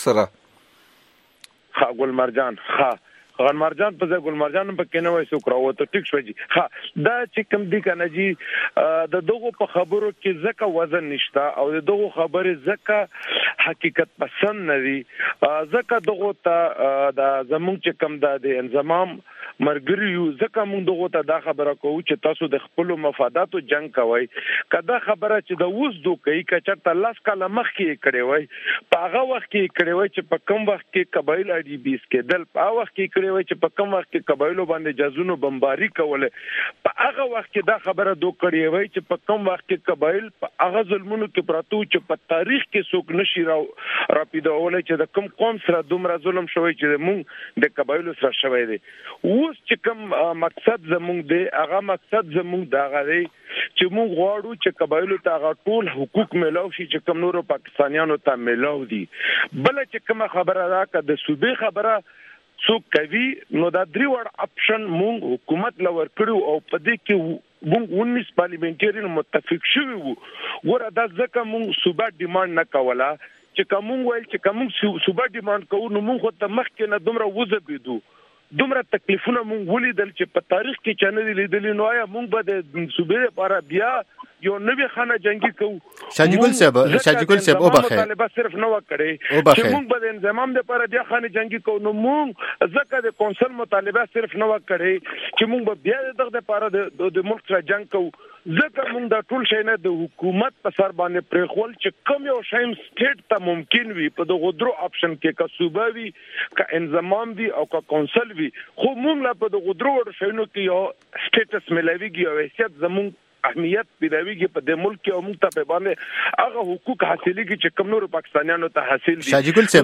سره. ها ګلمرجان غنمرجان په ځای ګلمرجان په کې نه وای سو کراو ته ټیک شو جی. دا چې کوم دی کنه جی د دغه په خبرو کې زکه وزن نشته او د دغه خبرې زکه حقیقت پسند نه دي. زکه دغه ته د زمونږ چې کوم د انضمام مرګري یو زکه موږ دغه ته دا خبره کوو چې تاسو د خپل مفاداتو جنگ کوي. کدا خبره چې د اوس دوی کچرته لاس کاله مخ کې کړي وای، په هغه وخت کې کړي وای چې په کوم وخت کې قبایل اډي بیس کې دل په هغه وخت کې کړي وای چې په کوم وخت کې قبایلو باندې جازونو بمباری کوله، په هغه وخت کې دا خبره دوی کړي وای چې په کوم وخت کې قبایل په هغه ظلمونو کې پراتو چې په تاریخ کې څوک نشي را پیداولای چې د کوم قوم سره دومره ظلم شوی چې موږ د قبایلو سره شوی دی. اوس چې کوم مقصد زموږ دی هغه مقصد زموږ دا غوړي چې موږ غواړو چې قبایلو ته هغه ټول حقوق ملو شي چې کوم نورو پاکستانیانو ته ملو دي. بل چې کوم خبره راکړه د صوبې خبره څوک کوي نو دا درې وړ اپشن مونږ حکومت لور کړو او په دې کې مونږ 19 پارلیمنټریان متفق شوي وو. ګوره دا ځکه مونږ صوبه ډیماند نه کوله چې کوم ویل چې کوم صوبه ډیماند کوو نو مونږ ته مخکې نه دومره وځبېدو، دومره تکلیفونه مونږ ولیدل چې په تاریخ کې چا نه لیدلي. نو آیا مونږ به د صوبې لپاره بیا یو نوې خانه جنگي کوو؟ شاجي ګل صاحب او بخیر طالبان صرف نه وکړي چې مونږ به د انضمام لپاره بیا خانه جنگي کوو. نو مونږ ځکه د کونسل مطالبه صرف نه وکړي چې مونږ به بیا دغه لپاره د ملک سره جنگ کوو. ځکه مونږ د ټول شي نه د حکومت په سر باندې پرېخول چې کوم یو شایم سټیټ ته ممکن وي په دغه درو اپشن کې که صوبه وي که انضمام وي او که کونسل وي، خو مونږ لا په دغه درو شینو کې یو سټیټس ملويږي او حیثیت زمونږ اهمیت پیداویږي په دې ملک کې او موږ ته په باندې هغه حقوق حاصلېږي چې کوم نور پاکستانیانو ته حاصل دي. شاجي ګل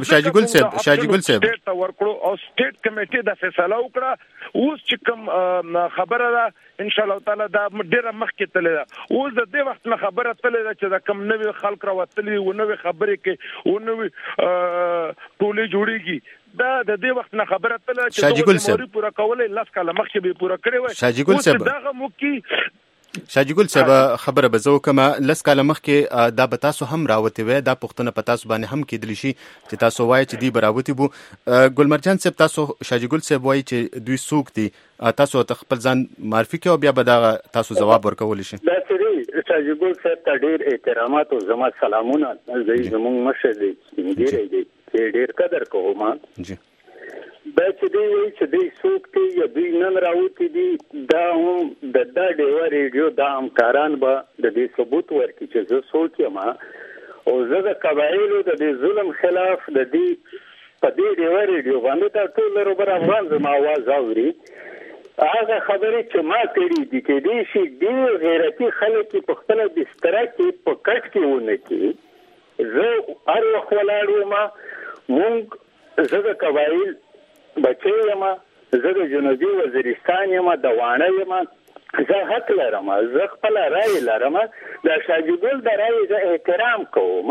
صاحب ته ورکړو او سټیټ کمیټې د فیصله وکړه. اوس چې کوم خبره ده ان شاء الله تعالی دا ډیره مخکې تللی ده. اوس د دې وخت نه خبره تللی ده چې دا کوم نوې خلک راوتلي و نوې خبرې کې و نوې ټولې جوړېږي. دا د دې وخت نه خبره تللی چې د موري پوره کولې لاس کاله مخکې به پوره کړې وای. شاجي ګل صاحب دغه موکي شاجي ګل صاحب خبره به زه وکم. لس کاله مخکې دا به تاسو هم راوتې وای، دا پوښتنه په تاسو باندې هم کېدلی شي چې تاسو وایي چې دی به راوتې بو. ګلمرجان صاحب تاسو شاجي ګل صاحب وایي چې دوی څوک دي، تاسو ته خپل ځان معرفي کوي او بیا به دا تاسو جواب ورکولی شي. دا سری شاجي ګل صاحب ته ډېر احترامات او زما سلامونه. زموږ مشر دی ډېر قدر کوم. جی دا چې دی وایي چې دی څوک دی یا دوی نن راوتي دي، دا هم د ډیوه ریډیو دا همکاران به د دې ثبوت ورکړي چې زه څوک یم او زه د قبایلو د دې ظلم خلاف د دې په دې ډیوه ریډیو باندې دا ټول روبر افغان زما آواز اوري. هغه خبرې چې ما کړي دي کې دې شي ډېر غیرتي خلک په خپل بستره کې په کټ کې ونه کړي. زه هر وخت ولاړ یم، زه د قبایل بچی یم، زه د جنوبي وزیرستان یم، د واڼه یم، زه حق لرم، زه خپل رای لرم. د شاجي ګل د رای زه احترام کوم،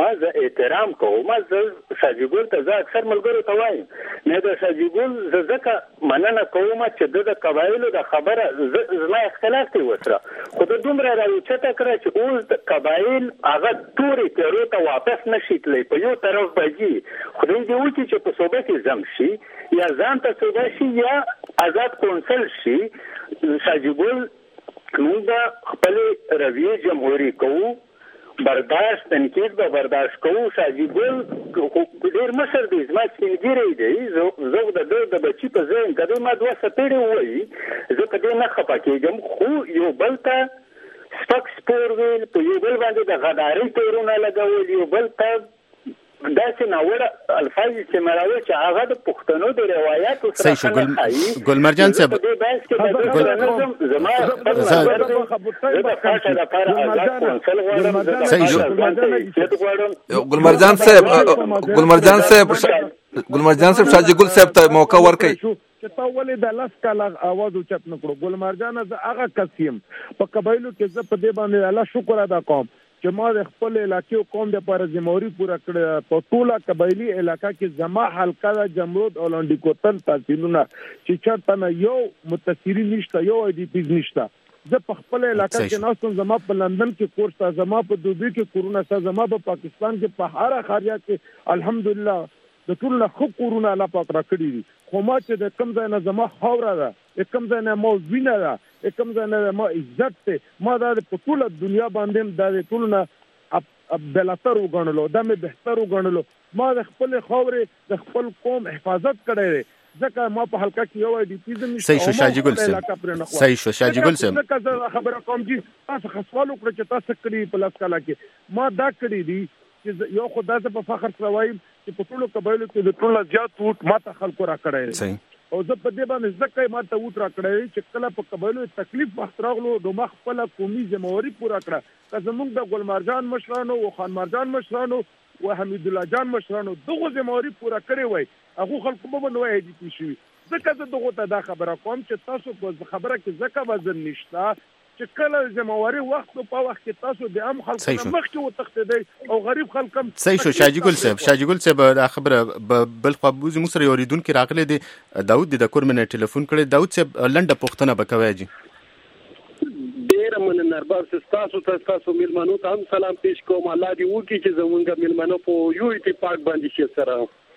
زه شاجي ګل ته زه اکثر ملګرو ته وایم نه د شاجي ګل زه ځکه مننه کوم چې د قبایلو د خبره زما اختلاف دی ورسره، خو د دومره راوچته کړه چې اوس د قبایل هغه تورې تیرو ته واپس نشي تللی، په یو طرف بجي خدای دې وکړي چې په صوبه کې ځم شي یا ځان ته صوبه شي یا آزاد کونسل شي. شاجي ګل موږ خپل رویه جمهوری کوو، برداشت تنقید به برداشت کوو. شاجي ګل ډېر مشر دی، زما سپینګیری دی. زه د بچي په ذهن که دی ما 2 څپېړې ووایي زه په دې نه خفه کېږم، خو یو بل ته سپک سپور ویل، په یو بل باندې د غدارۍ تورونه لګول، یو بل ته داسې ناوړه الفاظ استعمالول چې هغه د پښتنو د روایاتو سره خلک ښایي. ګلمرجان صاحب ګلمرجان صاحب شاجي ګل صاحب ته موقع ورکړئ چې تا ولې د 10 کاله आवाज اوچت نکړو. ګلمرجان زه هغه کس یم په قبایلو کې، زه په دې باندې الله شکر ادا کوم چې ما د خپل علاقې او قوم لپاره ذمہواری پوره کړې. په ټوله قبایلی علاقہ کې زما حلقه د جمرود او لاندې کوتل تحصیلونه چې چرته نه یو متصری نشته، یو ای ډی پی نشته. زه په خپل علاقہ کې ناستم، زما په لندن کې کورس تا، زما په دوبۍ کې کورونه تا، زما په پاکستان کې په هر خاریا کې الحمدلله د ټول نه خو کورونه الله پاک را کړی دي. خو ما چې د کم ځای نه زما خوره ده، کم ځای نه مو وینه ده، کم ځای نه ما عزت ته، ما دا په ټول دنیا باندې د ټول نه بلاتر وګڼلو، دا مې بهتر وګڼلو. ما د خپل خوره د خپل قوم حفاظت کړی، ځکه ما په حلقه کې یو ای ډی پی زم نشته. صحیح شو شاجي ګل صاحب، صحیح شو شاجي ګل صاحب. ځکه خبره کوم چې تاسو خصوالو کړ چې تاسو کړی په لاس کاله کې ما دا کړی دي چې یو خدای ته په فخر سره وایم چې په ټولو قبایلو کې د ټولو زیات ووټ ماته خلکو را کړی. صحیح. او زه په دې باندې ځکه ماته ووټ را کړی چې کله په قبایلو تکلیف وخت راغلو نو ما خپل قومي ذمہواری پوره کړه. که زمونږ د ګلمرجان مشرانو او خان مرجان مشرانو او حمید الله جان مشرانو دغه ذمہواری پوره کړی وای، هغه خلکو به نو ای ډی پی شي. ځکه زه دغه ته دا خبره کوم چې تاسو په خبره کې ځکه وزن نشته چې کله ذمہواری وخت په وخت کې تاسو د عام خلکو مخکې وتښتیدئ او غریب خلک هم. صحیح شو شاجي ګل صاحب. شاجي ګل صاحب دا خبره بل خو بوزي موږ سره اوریدونکو راغلي دي. داود د کور منه ټلیفون کړی. داود صاحب لنډه پوښتنه وکوي جی. ډېر مننه ارباب تاسو میلمنو ته هم سلام پیش کوم. الله دې وکړي چې زمونږ میلمنو په یو اتفاق باندې شي سره.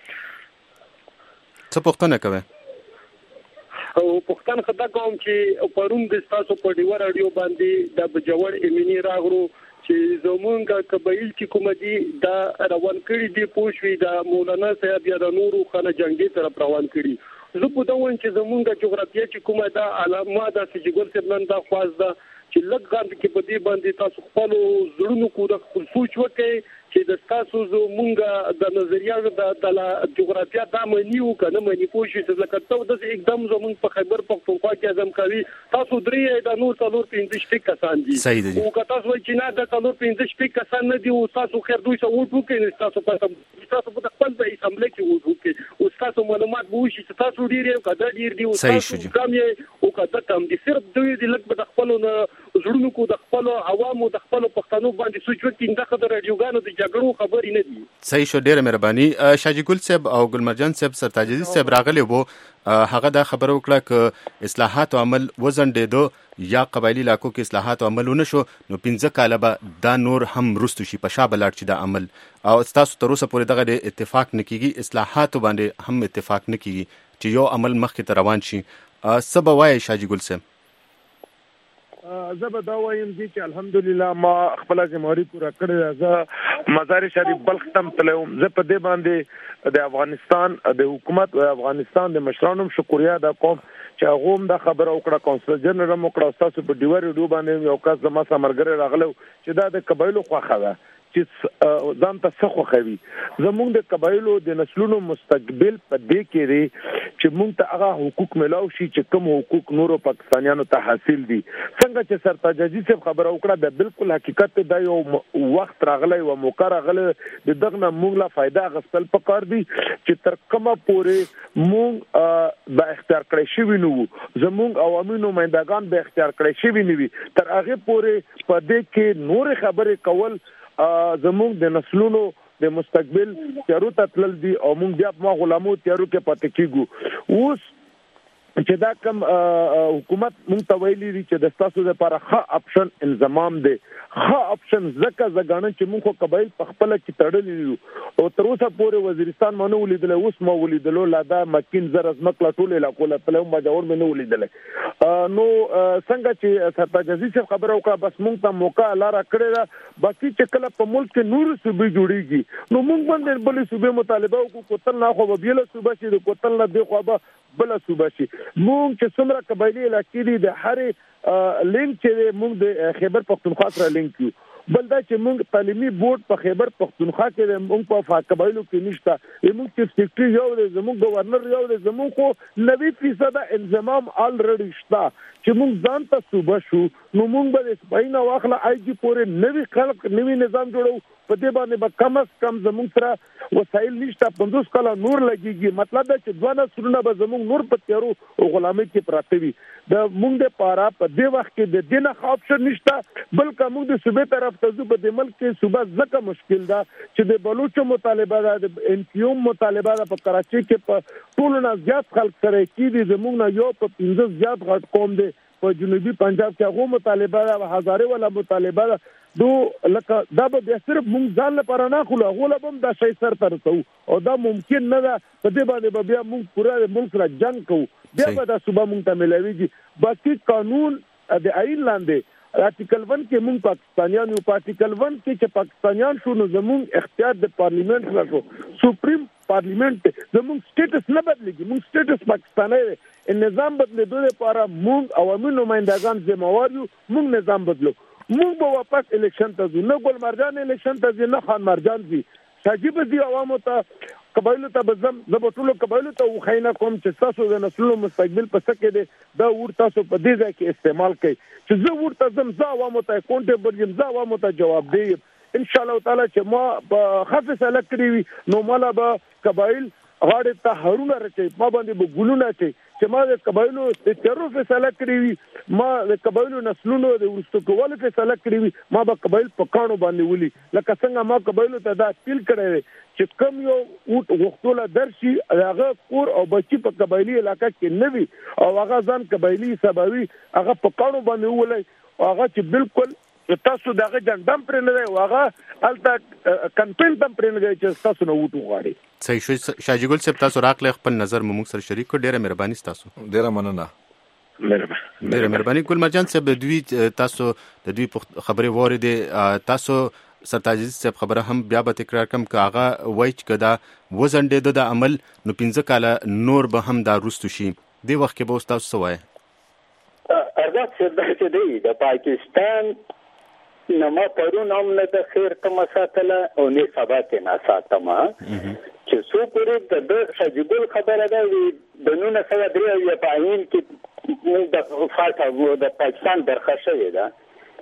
څه پوښتنه کوي؟ او پښتون خدای کوم چې پرون د تاسو په ډیور رادیو باندې د بجوړ امینی راغرو چې زمونږ قبایل چې کوم دي دا روان کړي دي پوښوي د مولانا صاحب یا د نورو خانه جنگي طرف روان کړي. زه په دا وایم چې زمونږ جغرافیه چې کومه دا علامه د سجګل سبلن دا خواص ده چې لږ کې په دې باندې تاسو خپل زړونو کو د خپل سوچ وکړي چې د تاسو زمونږ د نظریاتو د جغرافیه دا منیو کنه منی پوښي چې لکه ته د एकदम زمونږ په خیبر پختونخوا کې اعظم کوي تاسو درې د نور څلور 15 شپږ کسان دي. او که تاسو وایي چې نه د څلور 15 شپږ کسان نه دي او تاسو خیر دوی څه وټو کې تاسو په خپل د اسمبلی کې وټو کې او تاسو معلومات وو چې تاسو ډیر کده ډیر دی او تاسو کم یې او کده کم دي صرف دوی د لک په خپل زړونو کو د خپل عوامو د خپل پښتنو باندې سوچ وکړي دغه د رادیوګانو د جګړو خبرې نه دي. صحیح شو ډیره مهرباني. شاجي ګل صاحب او ګلمرجان صاحب سرتاج عزیز صاحب راغلي وو هغه دا خبره وکړه ک اصلاحات او عمل وزن ډېدو یا قبایلی علاقو کې اصلاحات او عمل ونه شو نو 15 کاله به دا نور هم رستو شي په شابه لاړ چې دا عمل او تاسو تر اوسه پورې دغه اتفاق نکېږي اصلاحات باندې هم اتفاق نکېږي چې یو عمل مخکې ته روان شي. سبا وایي شاجي ګل صاحب. زه به دا وایم چې الحمدلله ما خپل ذمہواری پوره کړې. زه مزار شریف بلخ تم تلم. زه په دې باندې د افغانستان د حکومت او افغانستان د مشرانو شکریا ادا کوم چې هغه هم دا خبره وکړه. کونسل جنرال مکړه تاسو په ډیور ډیو باندې یو کس زما سمرګره راغلو چې دا د قبایلو خوخه ده چې ځان ته څه خوخوي. زمونږ د قبایلو د نسلونو مستقبل په دې کې دی چې مونږ ته هغه حقوق ملاو شي چې کوم حقوق نورو پاکستانیانو ته حاصل دي. څنګه چې سرتاج عزیز صاحب خبره وکړه د بالکل حقیقت دا یو وخت راغلی او موقع راغلی د دغه مونږ لا فائدہ غسل پکار دي چې تر کومه پورې مونږ با اختیار کړی شوی نو زمونږ عوامي نمائندگان به اختیار کړی شوی نیوي تر هغه پورې په دې کې نور خبرې کول زمونږ د نسلونو د مستقبل تیارو ته تلل دي او مونږ بیا ما غلامو تیارو کې پاتې کیږو. اوس چې دا کوم حکومت مونږ ته ویلي دي چې د تاسو لپاره ښه اپشن انضمام دی ښه اپشن زکه زګانه چې مونږ خو قبایل په خپل کې تړلې یو او تر اوسه پورې وزیرستان مونږ ولیدل اوس مو ولیدل لا دا مکین زر از مکلا ټوله لا کوله په لوم باندې مونږ ولیدل نو څنګه چې سرتاجزي څخه خبره وکړه بس مونږ ته موقع لاره کړې ده باقي چې کله په ملک کې نور صوبې جوړيږي نو مونږ باندې بلې صوبې مطالبه وکړو کوتل نه خو به له صوبې چې کوتل نه دی خو به بل صوبې شي مونږ چې څومره قبایلی علاقې دي د هر لینک چې مونږ د خیبر پختونخوا سره لینک یو بل دا چې مونږ تعلیمي بورډ په خیبر پختونخوا کې مونږ په قبایلو کې نشته مونږ چې سیکرټری یو د زموږ گورنر یو د زموږ خو 90% انضمام الریډي شته چې مونږ ځان ته صوبه شو نو مونږ به سپاینه واخله آی جی پورې نوی خلق نوی نظام جوړو په دې باندې به کم از کم زموږ سره وسایل نشته 50 کاله نور لګيږي مطلب دا چې دوه سرونه به زموږ نور په تیارو او غلامۍ کې پراته وي د مونږ د پاره په دې وخت کې د دینه آپشن نشته بلکې موږ د صوبې طرف ته ځو په دې ملک کې صوبه ځکه مشکل ده چې د بلوچو مطالبه ده د ان پی او مطالبه ده په کراچي کې په ټول نه زیات خلک سره کې دي زموږ نه یو په 15 زیات غټ قوم دي په جنوبي پنجاب کې هغه مطالبه ده هزاره ولا مطالبه ده دو لکه دا به صرف مونږ ځان لپاره نه خو له هم دا شی سر ترته او دا ممکن نه ده په دې باندې بیا مونږ پوره ملک را جنگ کوو بیا به دا صوبه مونږ ته ملويږي باقي قانون د آئین لاندې آرټیکل 1 کې مونږ پاکستانیان یو آرټیکل 1 کې چې پاکستانیان شو نو زموږ اختیار د پارلیمنت راځو سپریم پارلیمنت زموږ سټیټس نه بدلېږي مونږ سټیټس پاکستاني دی نظام بدلېدو لپاره مونږ عوامي نمائندگان ذمہوار یو مونږ نظام بدلو مونږ به واپس الیکشن ته ځو نه ګل مرجان الیکشن ته ځي نه خان مرجان ځي ساجيب دي عوامو ته قبایلو ته بزم زبټولو قبایلو ته وخینا کوم چې تاسو د نسلونو مستقبل په سکه دي دا ور تاسو په دې ځای کې استعمال کړئ چې زه ورته زم زه عوامو ته کونټه یم زه عوامو ته جواب دی ان شاء الله تعالی چې ما په خفه سره کړی نو مالا به قبایل غاړه ته هرونه رچي ما باندې به ګلونه چي چې ما د قبایلو د تیرو فیصله کړی ما د قبایلو نسلونو د ورستو کولو فیصله کړی ما به قبایل په کانو باندې ولي لکه څنګه ما قبایلو ته دا اپیل کړی چې کم یو وختوله درشي هغه کور او بچي په قبایلی علاقې کې نه وي او هغه ځان قبایلی سباوي هغه په کانو باندې ولي هغه چې بالکل تاسو دغه جندم پر نه دی هغه الته کمپین تم پر نه دی چې تاسو نو وټو غواړي صحیح شو شاجګل صاحب تاسو راغله خپل نظر موږ سره شریک کړ ډیره مهرباني تاسو ډیره مننه ډیره مهرباني ګل مرجان صاحب دوی تاسو د دوی خبرې وریدي تاسو سرتاجزي صاحب خبره هم بیا به تکرار کوم کاغه وای چې دا وزنډې د عمل نو 15 کاله نور به هم دا روستو شي دی وخت کې به تاسو سوای ارزاد چې دی د پاکستان نما پرون هم نه د خیر تم ساتله او نه ثبات نه ساتما چې څو پورې د شجګل خبره ده د نونه سره درې یا پاین کې د فاټا د پاکستان برخه شوی ده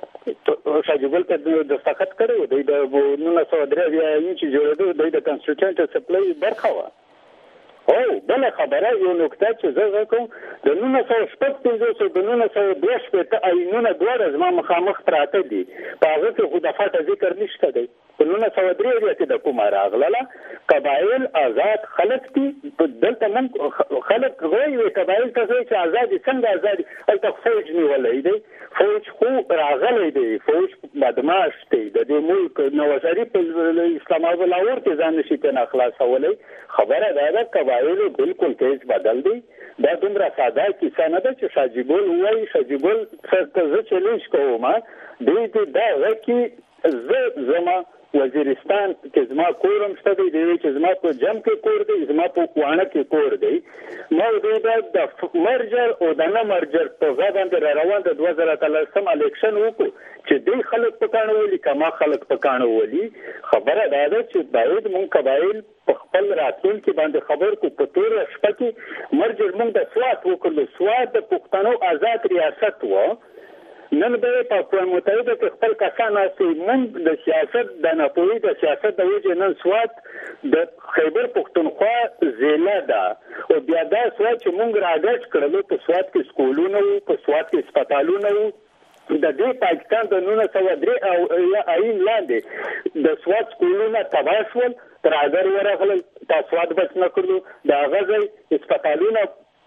شجګل ته د فقط کړو د نونه سره درې یا چې جوړېدو د کنسټیټیوشن سپلای برخه وا او بل خبره یو نکته چې زه کوم د 1955 د 1902 ته آئینونه دوه زما مخامخ پراته دي په هغه کې خو د فاټه ذکر نشته دی په 1903 کې د کومه راغله قبایل آزاد خلک دي دلته من خلک غوي قبایل ته چې آزاد څنګه آزاد الته فوج نیولې دی فوج خو راغلی دی فوج بدمعاش دی د دې ملک نواز شریف په اسلام آباد لاهور کې ځان نشي ته خلاصولې خبره ده قبایل بالکل تیز بدل دی دا دومره ساده کیسه نه ده چې شاجګل وایي شاجګل څه زه چیلنج کوم دوی دا وکي زما وزیرستان کې زما کورم شته دی چې زما په جم کې کور دی زما په کوانه کې کور دی نو دوی د مرجر او د نه مرجر په ځای روان د 2013 الیکشن وکړو چې دوی خلک په کانو ولي کما خلک په کانو ولي خبره ده چې باید مونږ قبایل په خپل راتلون کې باندې خبر کو په تور شپه کې مرجر مونږ د سوات وکړو سوات د پښتنو آزاد ریاست و نن به په اقوام متحده کې خپل کسان اسي مونږ د سیاست د ناپوهي د سیاست د وجې نن سوات د خیبر پښتونخوا ضلع ده او بیا دا سوات چې مونږ راګټ کړلو په سوات کې سکولونه وو په سوات کې هسپتالونه وو د دې پاکستان د 1903 او آئین لاندې د سوات سکولونه تباه شول تر اگر ورغلل تاسو سوات بچ نه کړلو دا غزي هسپتالونه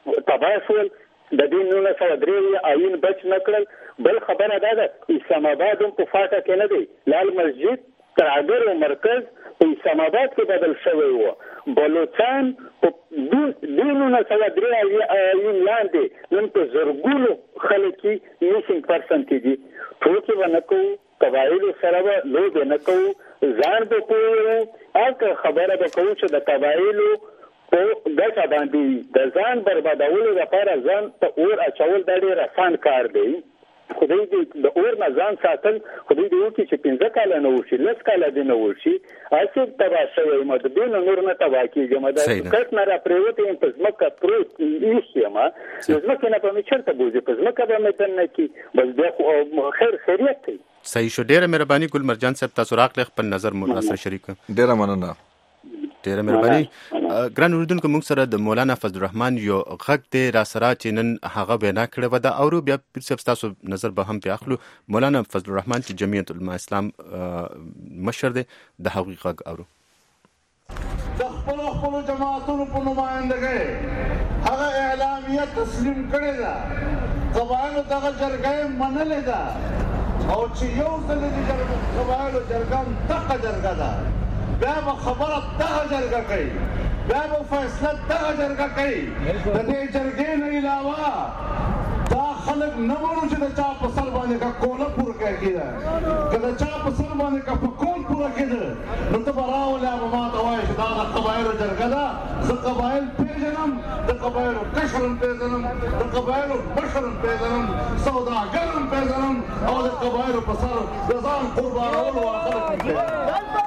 تباه شول. د دې 1903 آئین بچ نکړل. بل خبره دا ده اسلام آباد هم په فاټه کې نه دی، لال مسجد تر اگر مرکز په اسلام آباد کې بدل شوی و. بلوچستان په 1903 آئین لاندې نن په زرګونو خلک میسنګ پرسن دي. ټوکې ونه کوو، قبایلو سره به لوبې نه کوو، ځان به پوهیږو. هغه خبره به کوو چې د قبایلو په ګټه باندې د ځان بربادولو لپاره ځان ته اور اچول دا ډېر اسان کار دی. خدای دې د اور نه ځان ساتل، خدای دې وکړي چې 15 کاله نه وشي، 10 کاله دې نه وشي. اصل تباه شوی یم، د دې نور نه تباه کېږم. د کټ نه را پریوتې یم، په ځمکه پروت ایښ یم. د ځمکې نه به مې چېرته بوځي، په ځمکه به مې دننه کړي. بس بیا خو خیریت کوي. صحیح شو. ډېره مهرباني ګل مرجان صاحب، تاسو راغلی خپل نظر مو سره شریک. ډېره مننه. ډېره مهرباني. ګران اوریدونکو، موږ سره د مولانا فضل الرحمن یو غږ دی را سره چې نن هغه وینا کړې وه، دا اورو بیا پیر صاحب ستاسو نظر به هم پرې اخلو. مولانا فضل الرحمن چې جمعیت علما اسلام مشر دی، د هغوی غږ اورو. د خپلو جماعتونو په نمایندګۍ هغه اعلامیه تسلیم کړې ده، قبایلو دغه جرګه منلې ده، او چې یو ځل د قبایلو جرګه دغه جرګه ده، بیا به خبره دغه جرګه کوي، بیا به فیصله دغه جرګه کوي. د دې جرګې نه علاوه دا خلک نه وړو چې د چا په سر باندې کا کوله پوره کېده. که د چا په سر باندې کا په کول پوره کېده نو ته به راولې به ما ته وایې چې دا د قبایلو جرګه ده. زه قبایل پېژنم، د قبایلو کشر هم پېژنم، د قبایلو مشر هم پېژنم، سوداګر هم پېژنم، او د قبایلو په سر د ځان قربانولو هغه خلک هم پېژنم.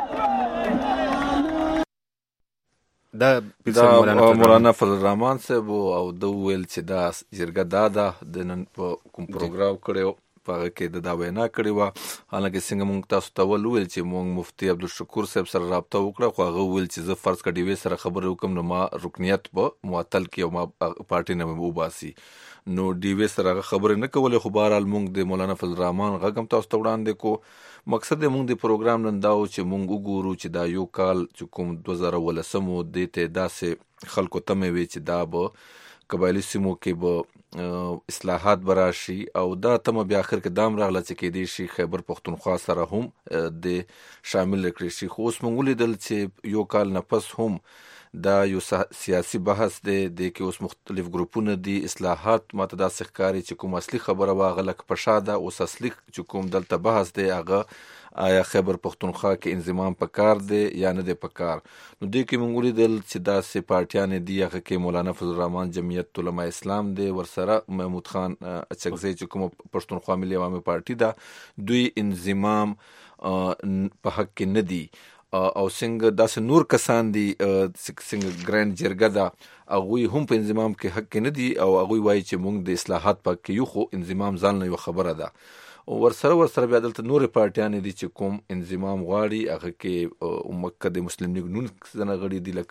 دا مولانا فضل الرحمن صاحب او د ویل چې دا جرګه دا ده د نن په کوم پروګرام کړو په هغه کې دا وینا کړې وه. حالانکه څنګه موږ تاسو ته وویل چې موږ مفتي عبدالشکور صاحب سره رابطه وکړه، خو هغه وویل چې زه فرض کړه ډیوې سره خبرې وکړم نو ما رکنیت به معطل کړي او ما پارټي نه وباسي. نو ډیوې سره هغه خبرې نه کولې، خو بهرحال موږ د مولانا فضل الرحمن غږ هم تاسو ته وړاندې کو. مقصد د موږ د پروګرام نن دا و چې موږ وګورو چې دا یو کال چې کوم 2018 دې ته داسې خلکو تمې وي چې دا به قبایلي سیمو کې به اصلاحات براشي، او دا تمه بیا اخر کې دام راغله چې کېدای شي خیبر پښتونخوا سره هم د شامل کړي شي. خو اوس موږ ولیدل چې یو کال نه پس هم دا یو سیاسي بحث دی، د کې اوس مختلف ګروپونه دي. اصلاحات ماته داسې ښکاري چې کوم اصلي خبره وه هغه لکه په شا ده. اوس اصلي چې کوم دلته بحث دی هغه آیا خیبر پښتونخوا کې انضمام پکار دی یا نه دی پکار. نو دې کې موږ ولیدل چې داسې پارټیانې دي، هغه کې مولانا فضل الرحمن جمعیت علما اسلام دی، ورسره محمود خان اچکزی چې کوم پښتونخوا ملي عوامي پارټي ده، دوی انضمام په حق کې نه دي. او څنګه داسې نور کسان دي څنګه ګرانډ جرګه ده هغوی هم په انضمام کې حق کې نه دي، او هغوی وایي چې موږ د اصلاحات په کې یو، خو انضمام ځان نه یو خبره ده. ورسره بیا دلته نورې پارټیانې دي چې کوم انضمام غواړي، هغه کې مکه د مسلم لیگ نون ځنه غړي دي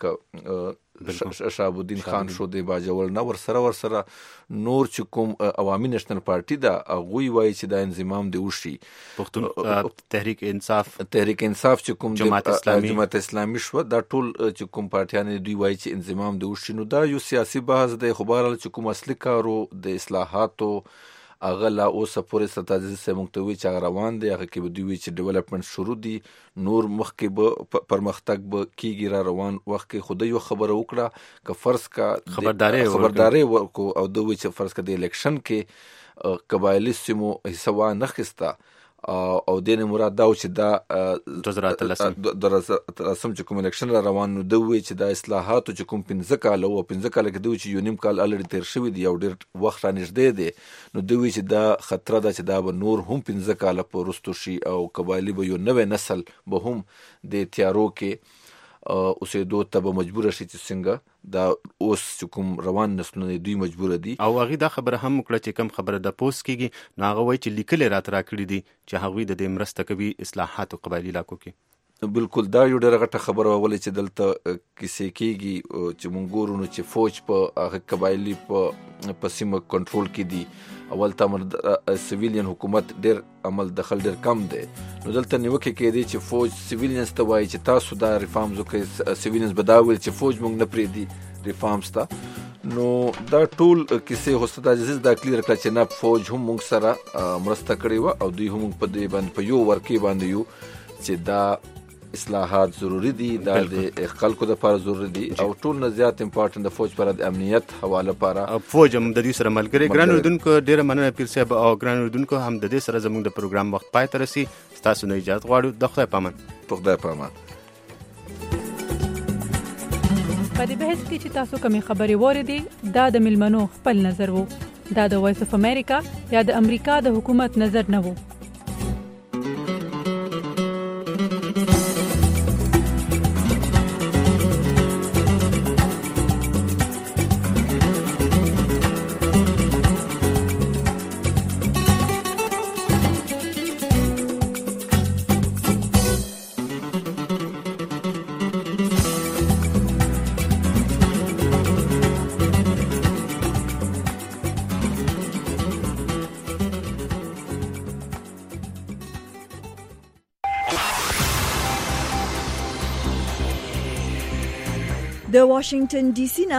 لکه شهاب الدین خان شو د باجوړ نه. ورسره نور چې کوم عوامي نېشنل پارټي ده هغوی وایي چې دا انضمام دی وشي. تحریک انصاف چې کوم جماعت اسلامي شو، دا ټول چې کوم پارټیانې دوی وایي چې انضمام دی وشي. نو دا یو سیاسي بحث دی، خو بهرحال چې کوم اصلي کارو د اصلاحاتو هغه لا اوسه پورې ستازي سه موږ ته وی چې هغه روان دی، هغه کې به دوی چې ډیولپمنٹ شروع دي، نور مخکې به پرمختګ به کیږي را روان وخت کې. خو د یو خبره وکړه که فرض کا خبرداري ورکو او دوی چې فرض کا د الیکشن کې قبایلی سیمو حصہ نه خسته، او دینه مراد دا چې دا 2013 چې کوم الیکشن را روان نو دوی چې دا اصلاحات چې کوم 15 کال او 15 کال کې دوی چې یو نیم کال الریډي تیر شوی دی او ډیر وخت را نږدې دی، نو دوی چې دا خطر ده چې دا به نور هم 15 کال په رستو شي او قبایلی به یو نوې نسل به هم د تیارو کې اوسېدو ته به مجبور شي چې څنګه دا اوس چې کوم روان نسلونه دوی مجبور دي. او هغه دا خبره هم وکړه چې کوم خبره د پوسټ کېږي نو هغه وایي چې لیکل را کړی دي چې هغوی د دې مرسته کوي اصلاحات او قبایلي علاقو کې. بالکل دا یو ډېره غټه خبره ولې چې دلته کیسې کېږي چې مونږ ګورو نو چې فوج په هغه قبایلي په سیمه کنټرول کې دي. اول ته سیویلین حکومت ډېر عمل دخل ډېر کم دی، نو دلته نیوکې کېدی چې فوج سیویلینز ته وایي چې تاسو دا ریفارمز وکړئ، سیویلینز به دا ویل چې فوج مونږ نه پرېږدي ریفارمز ته. نو دا ټول کیسه هوستد عزیز دا کلیر کړ چې نه فوج هم موږ سره مرسته کړې و او دوی هم په دې باندې په یو ورکی باندې یو چې دا اصلاحات ضروری دي دا د خلکو لپاره ضروری دي او ټول نه زیات امپورټنت د فوج پر د امنیت حواله لپاره فوج هم د دې سره ملګری ګران اردوونکو ډیره مننه پیر صاحب او ګران اردوونکو هم د دې سره زموږ د پروګرام وخت پای ته رسي تاسو نه اجازه غواړو د خدای پامان په خدای پامان په دې بحث کې چې تاسو کومې خبرې واردې دا د ملمنو خپل نظر وو دا د وایس اف امریکا یا د امریکا د حکومت نظر نه وو د واشنگټن ډي سي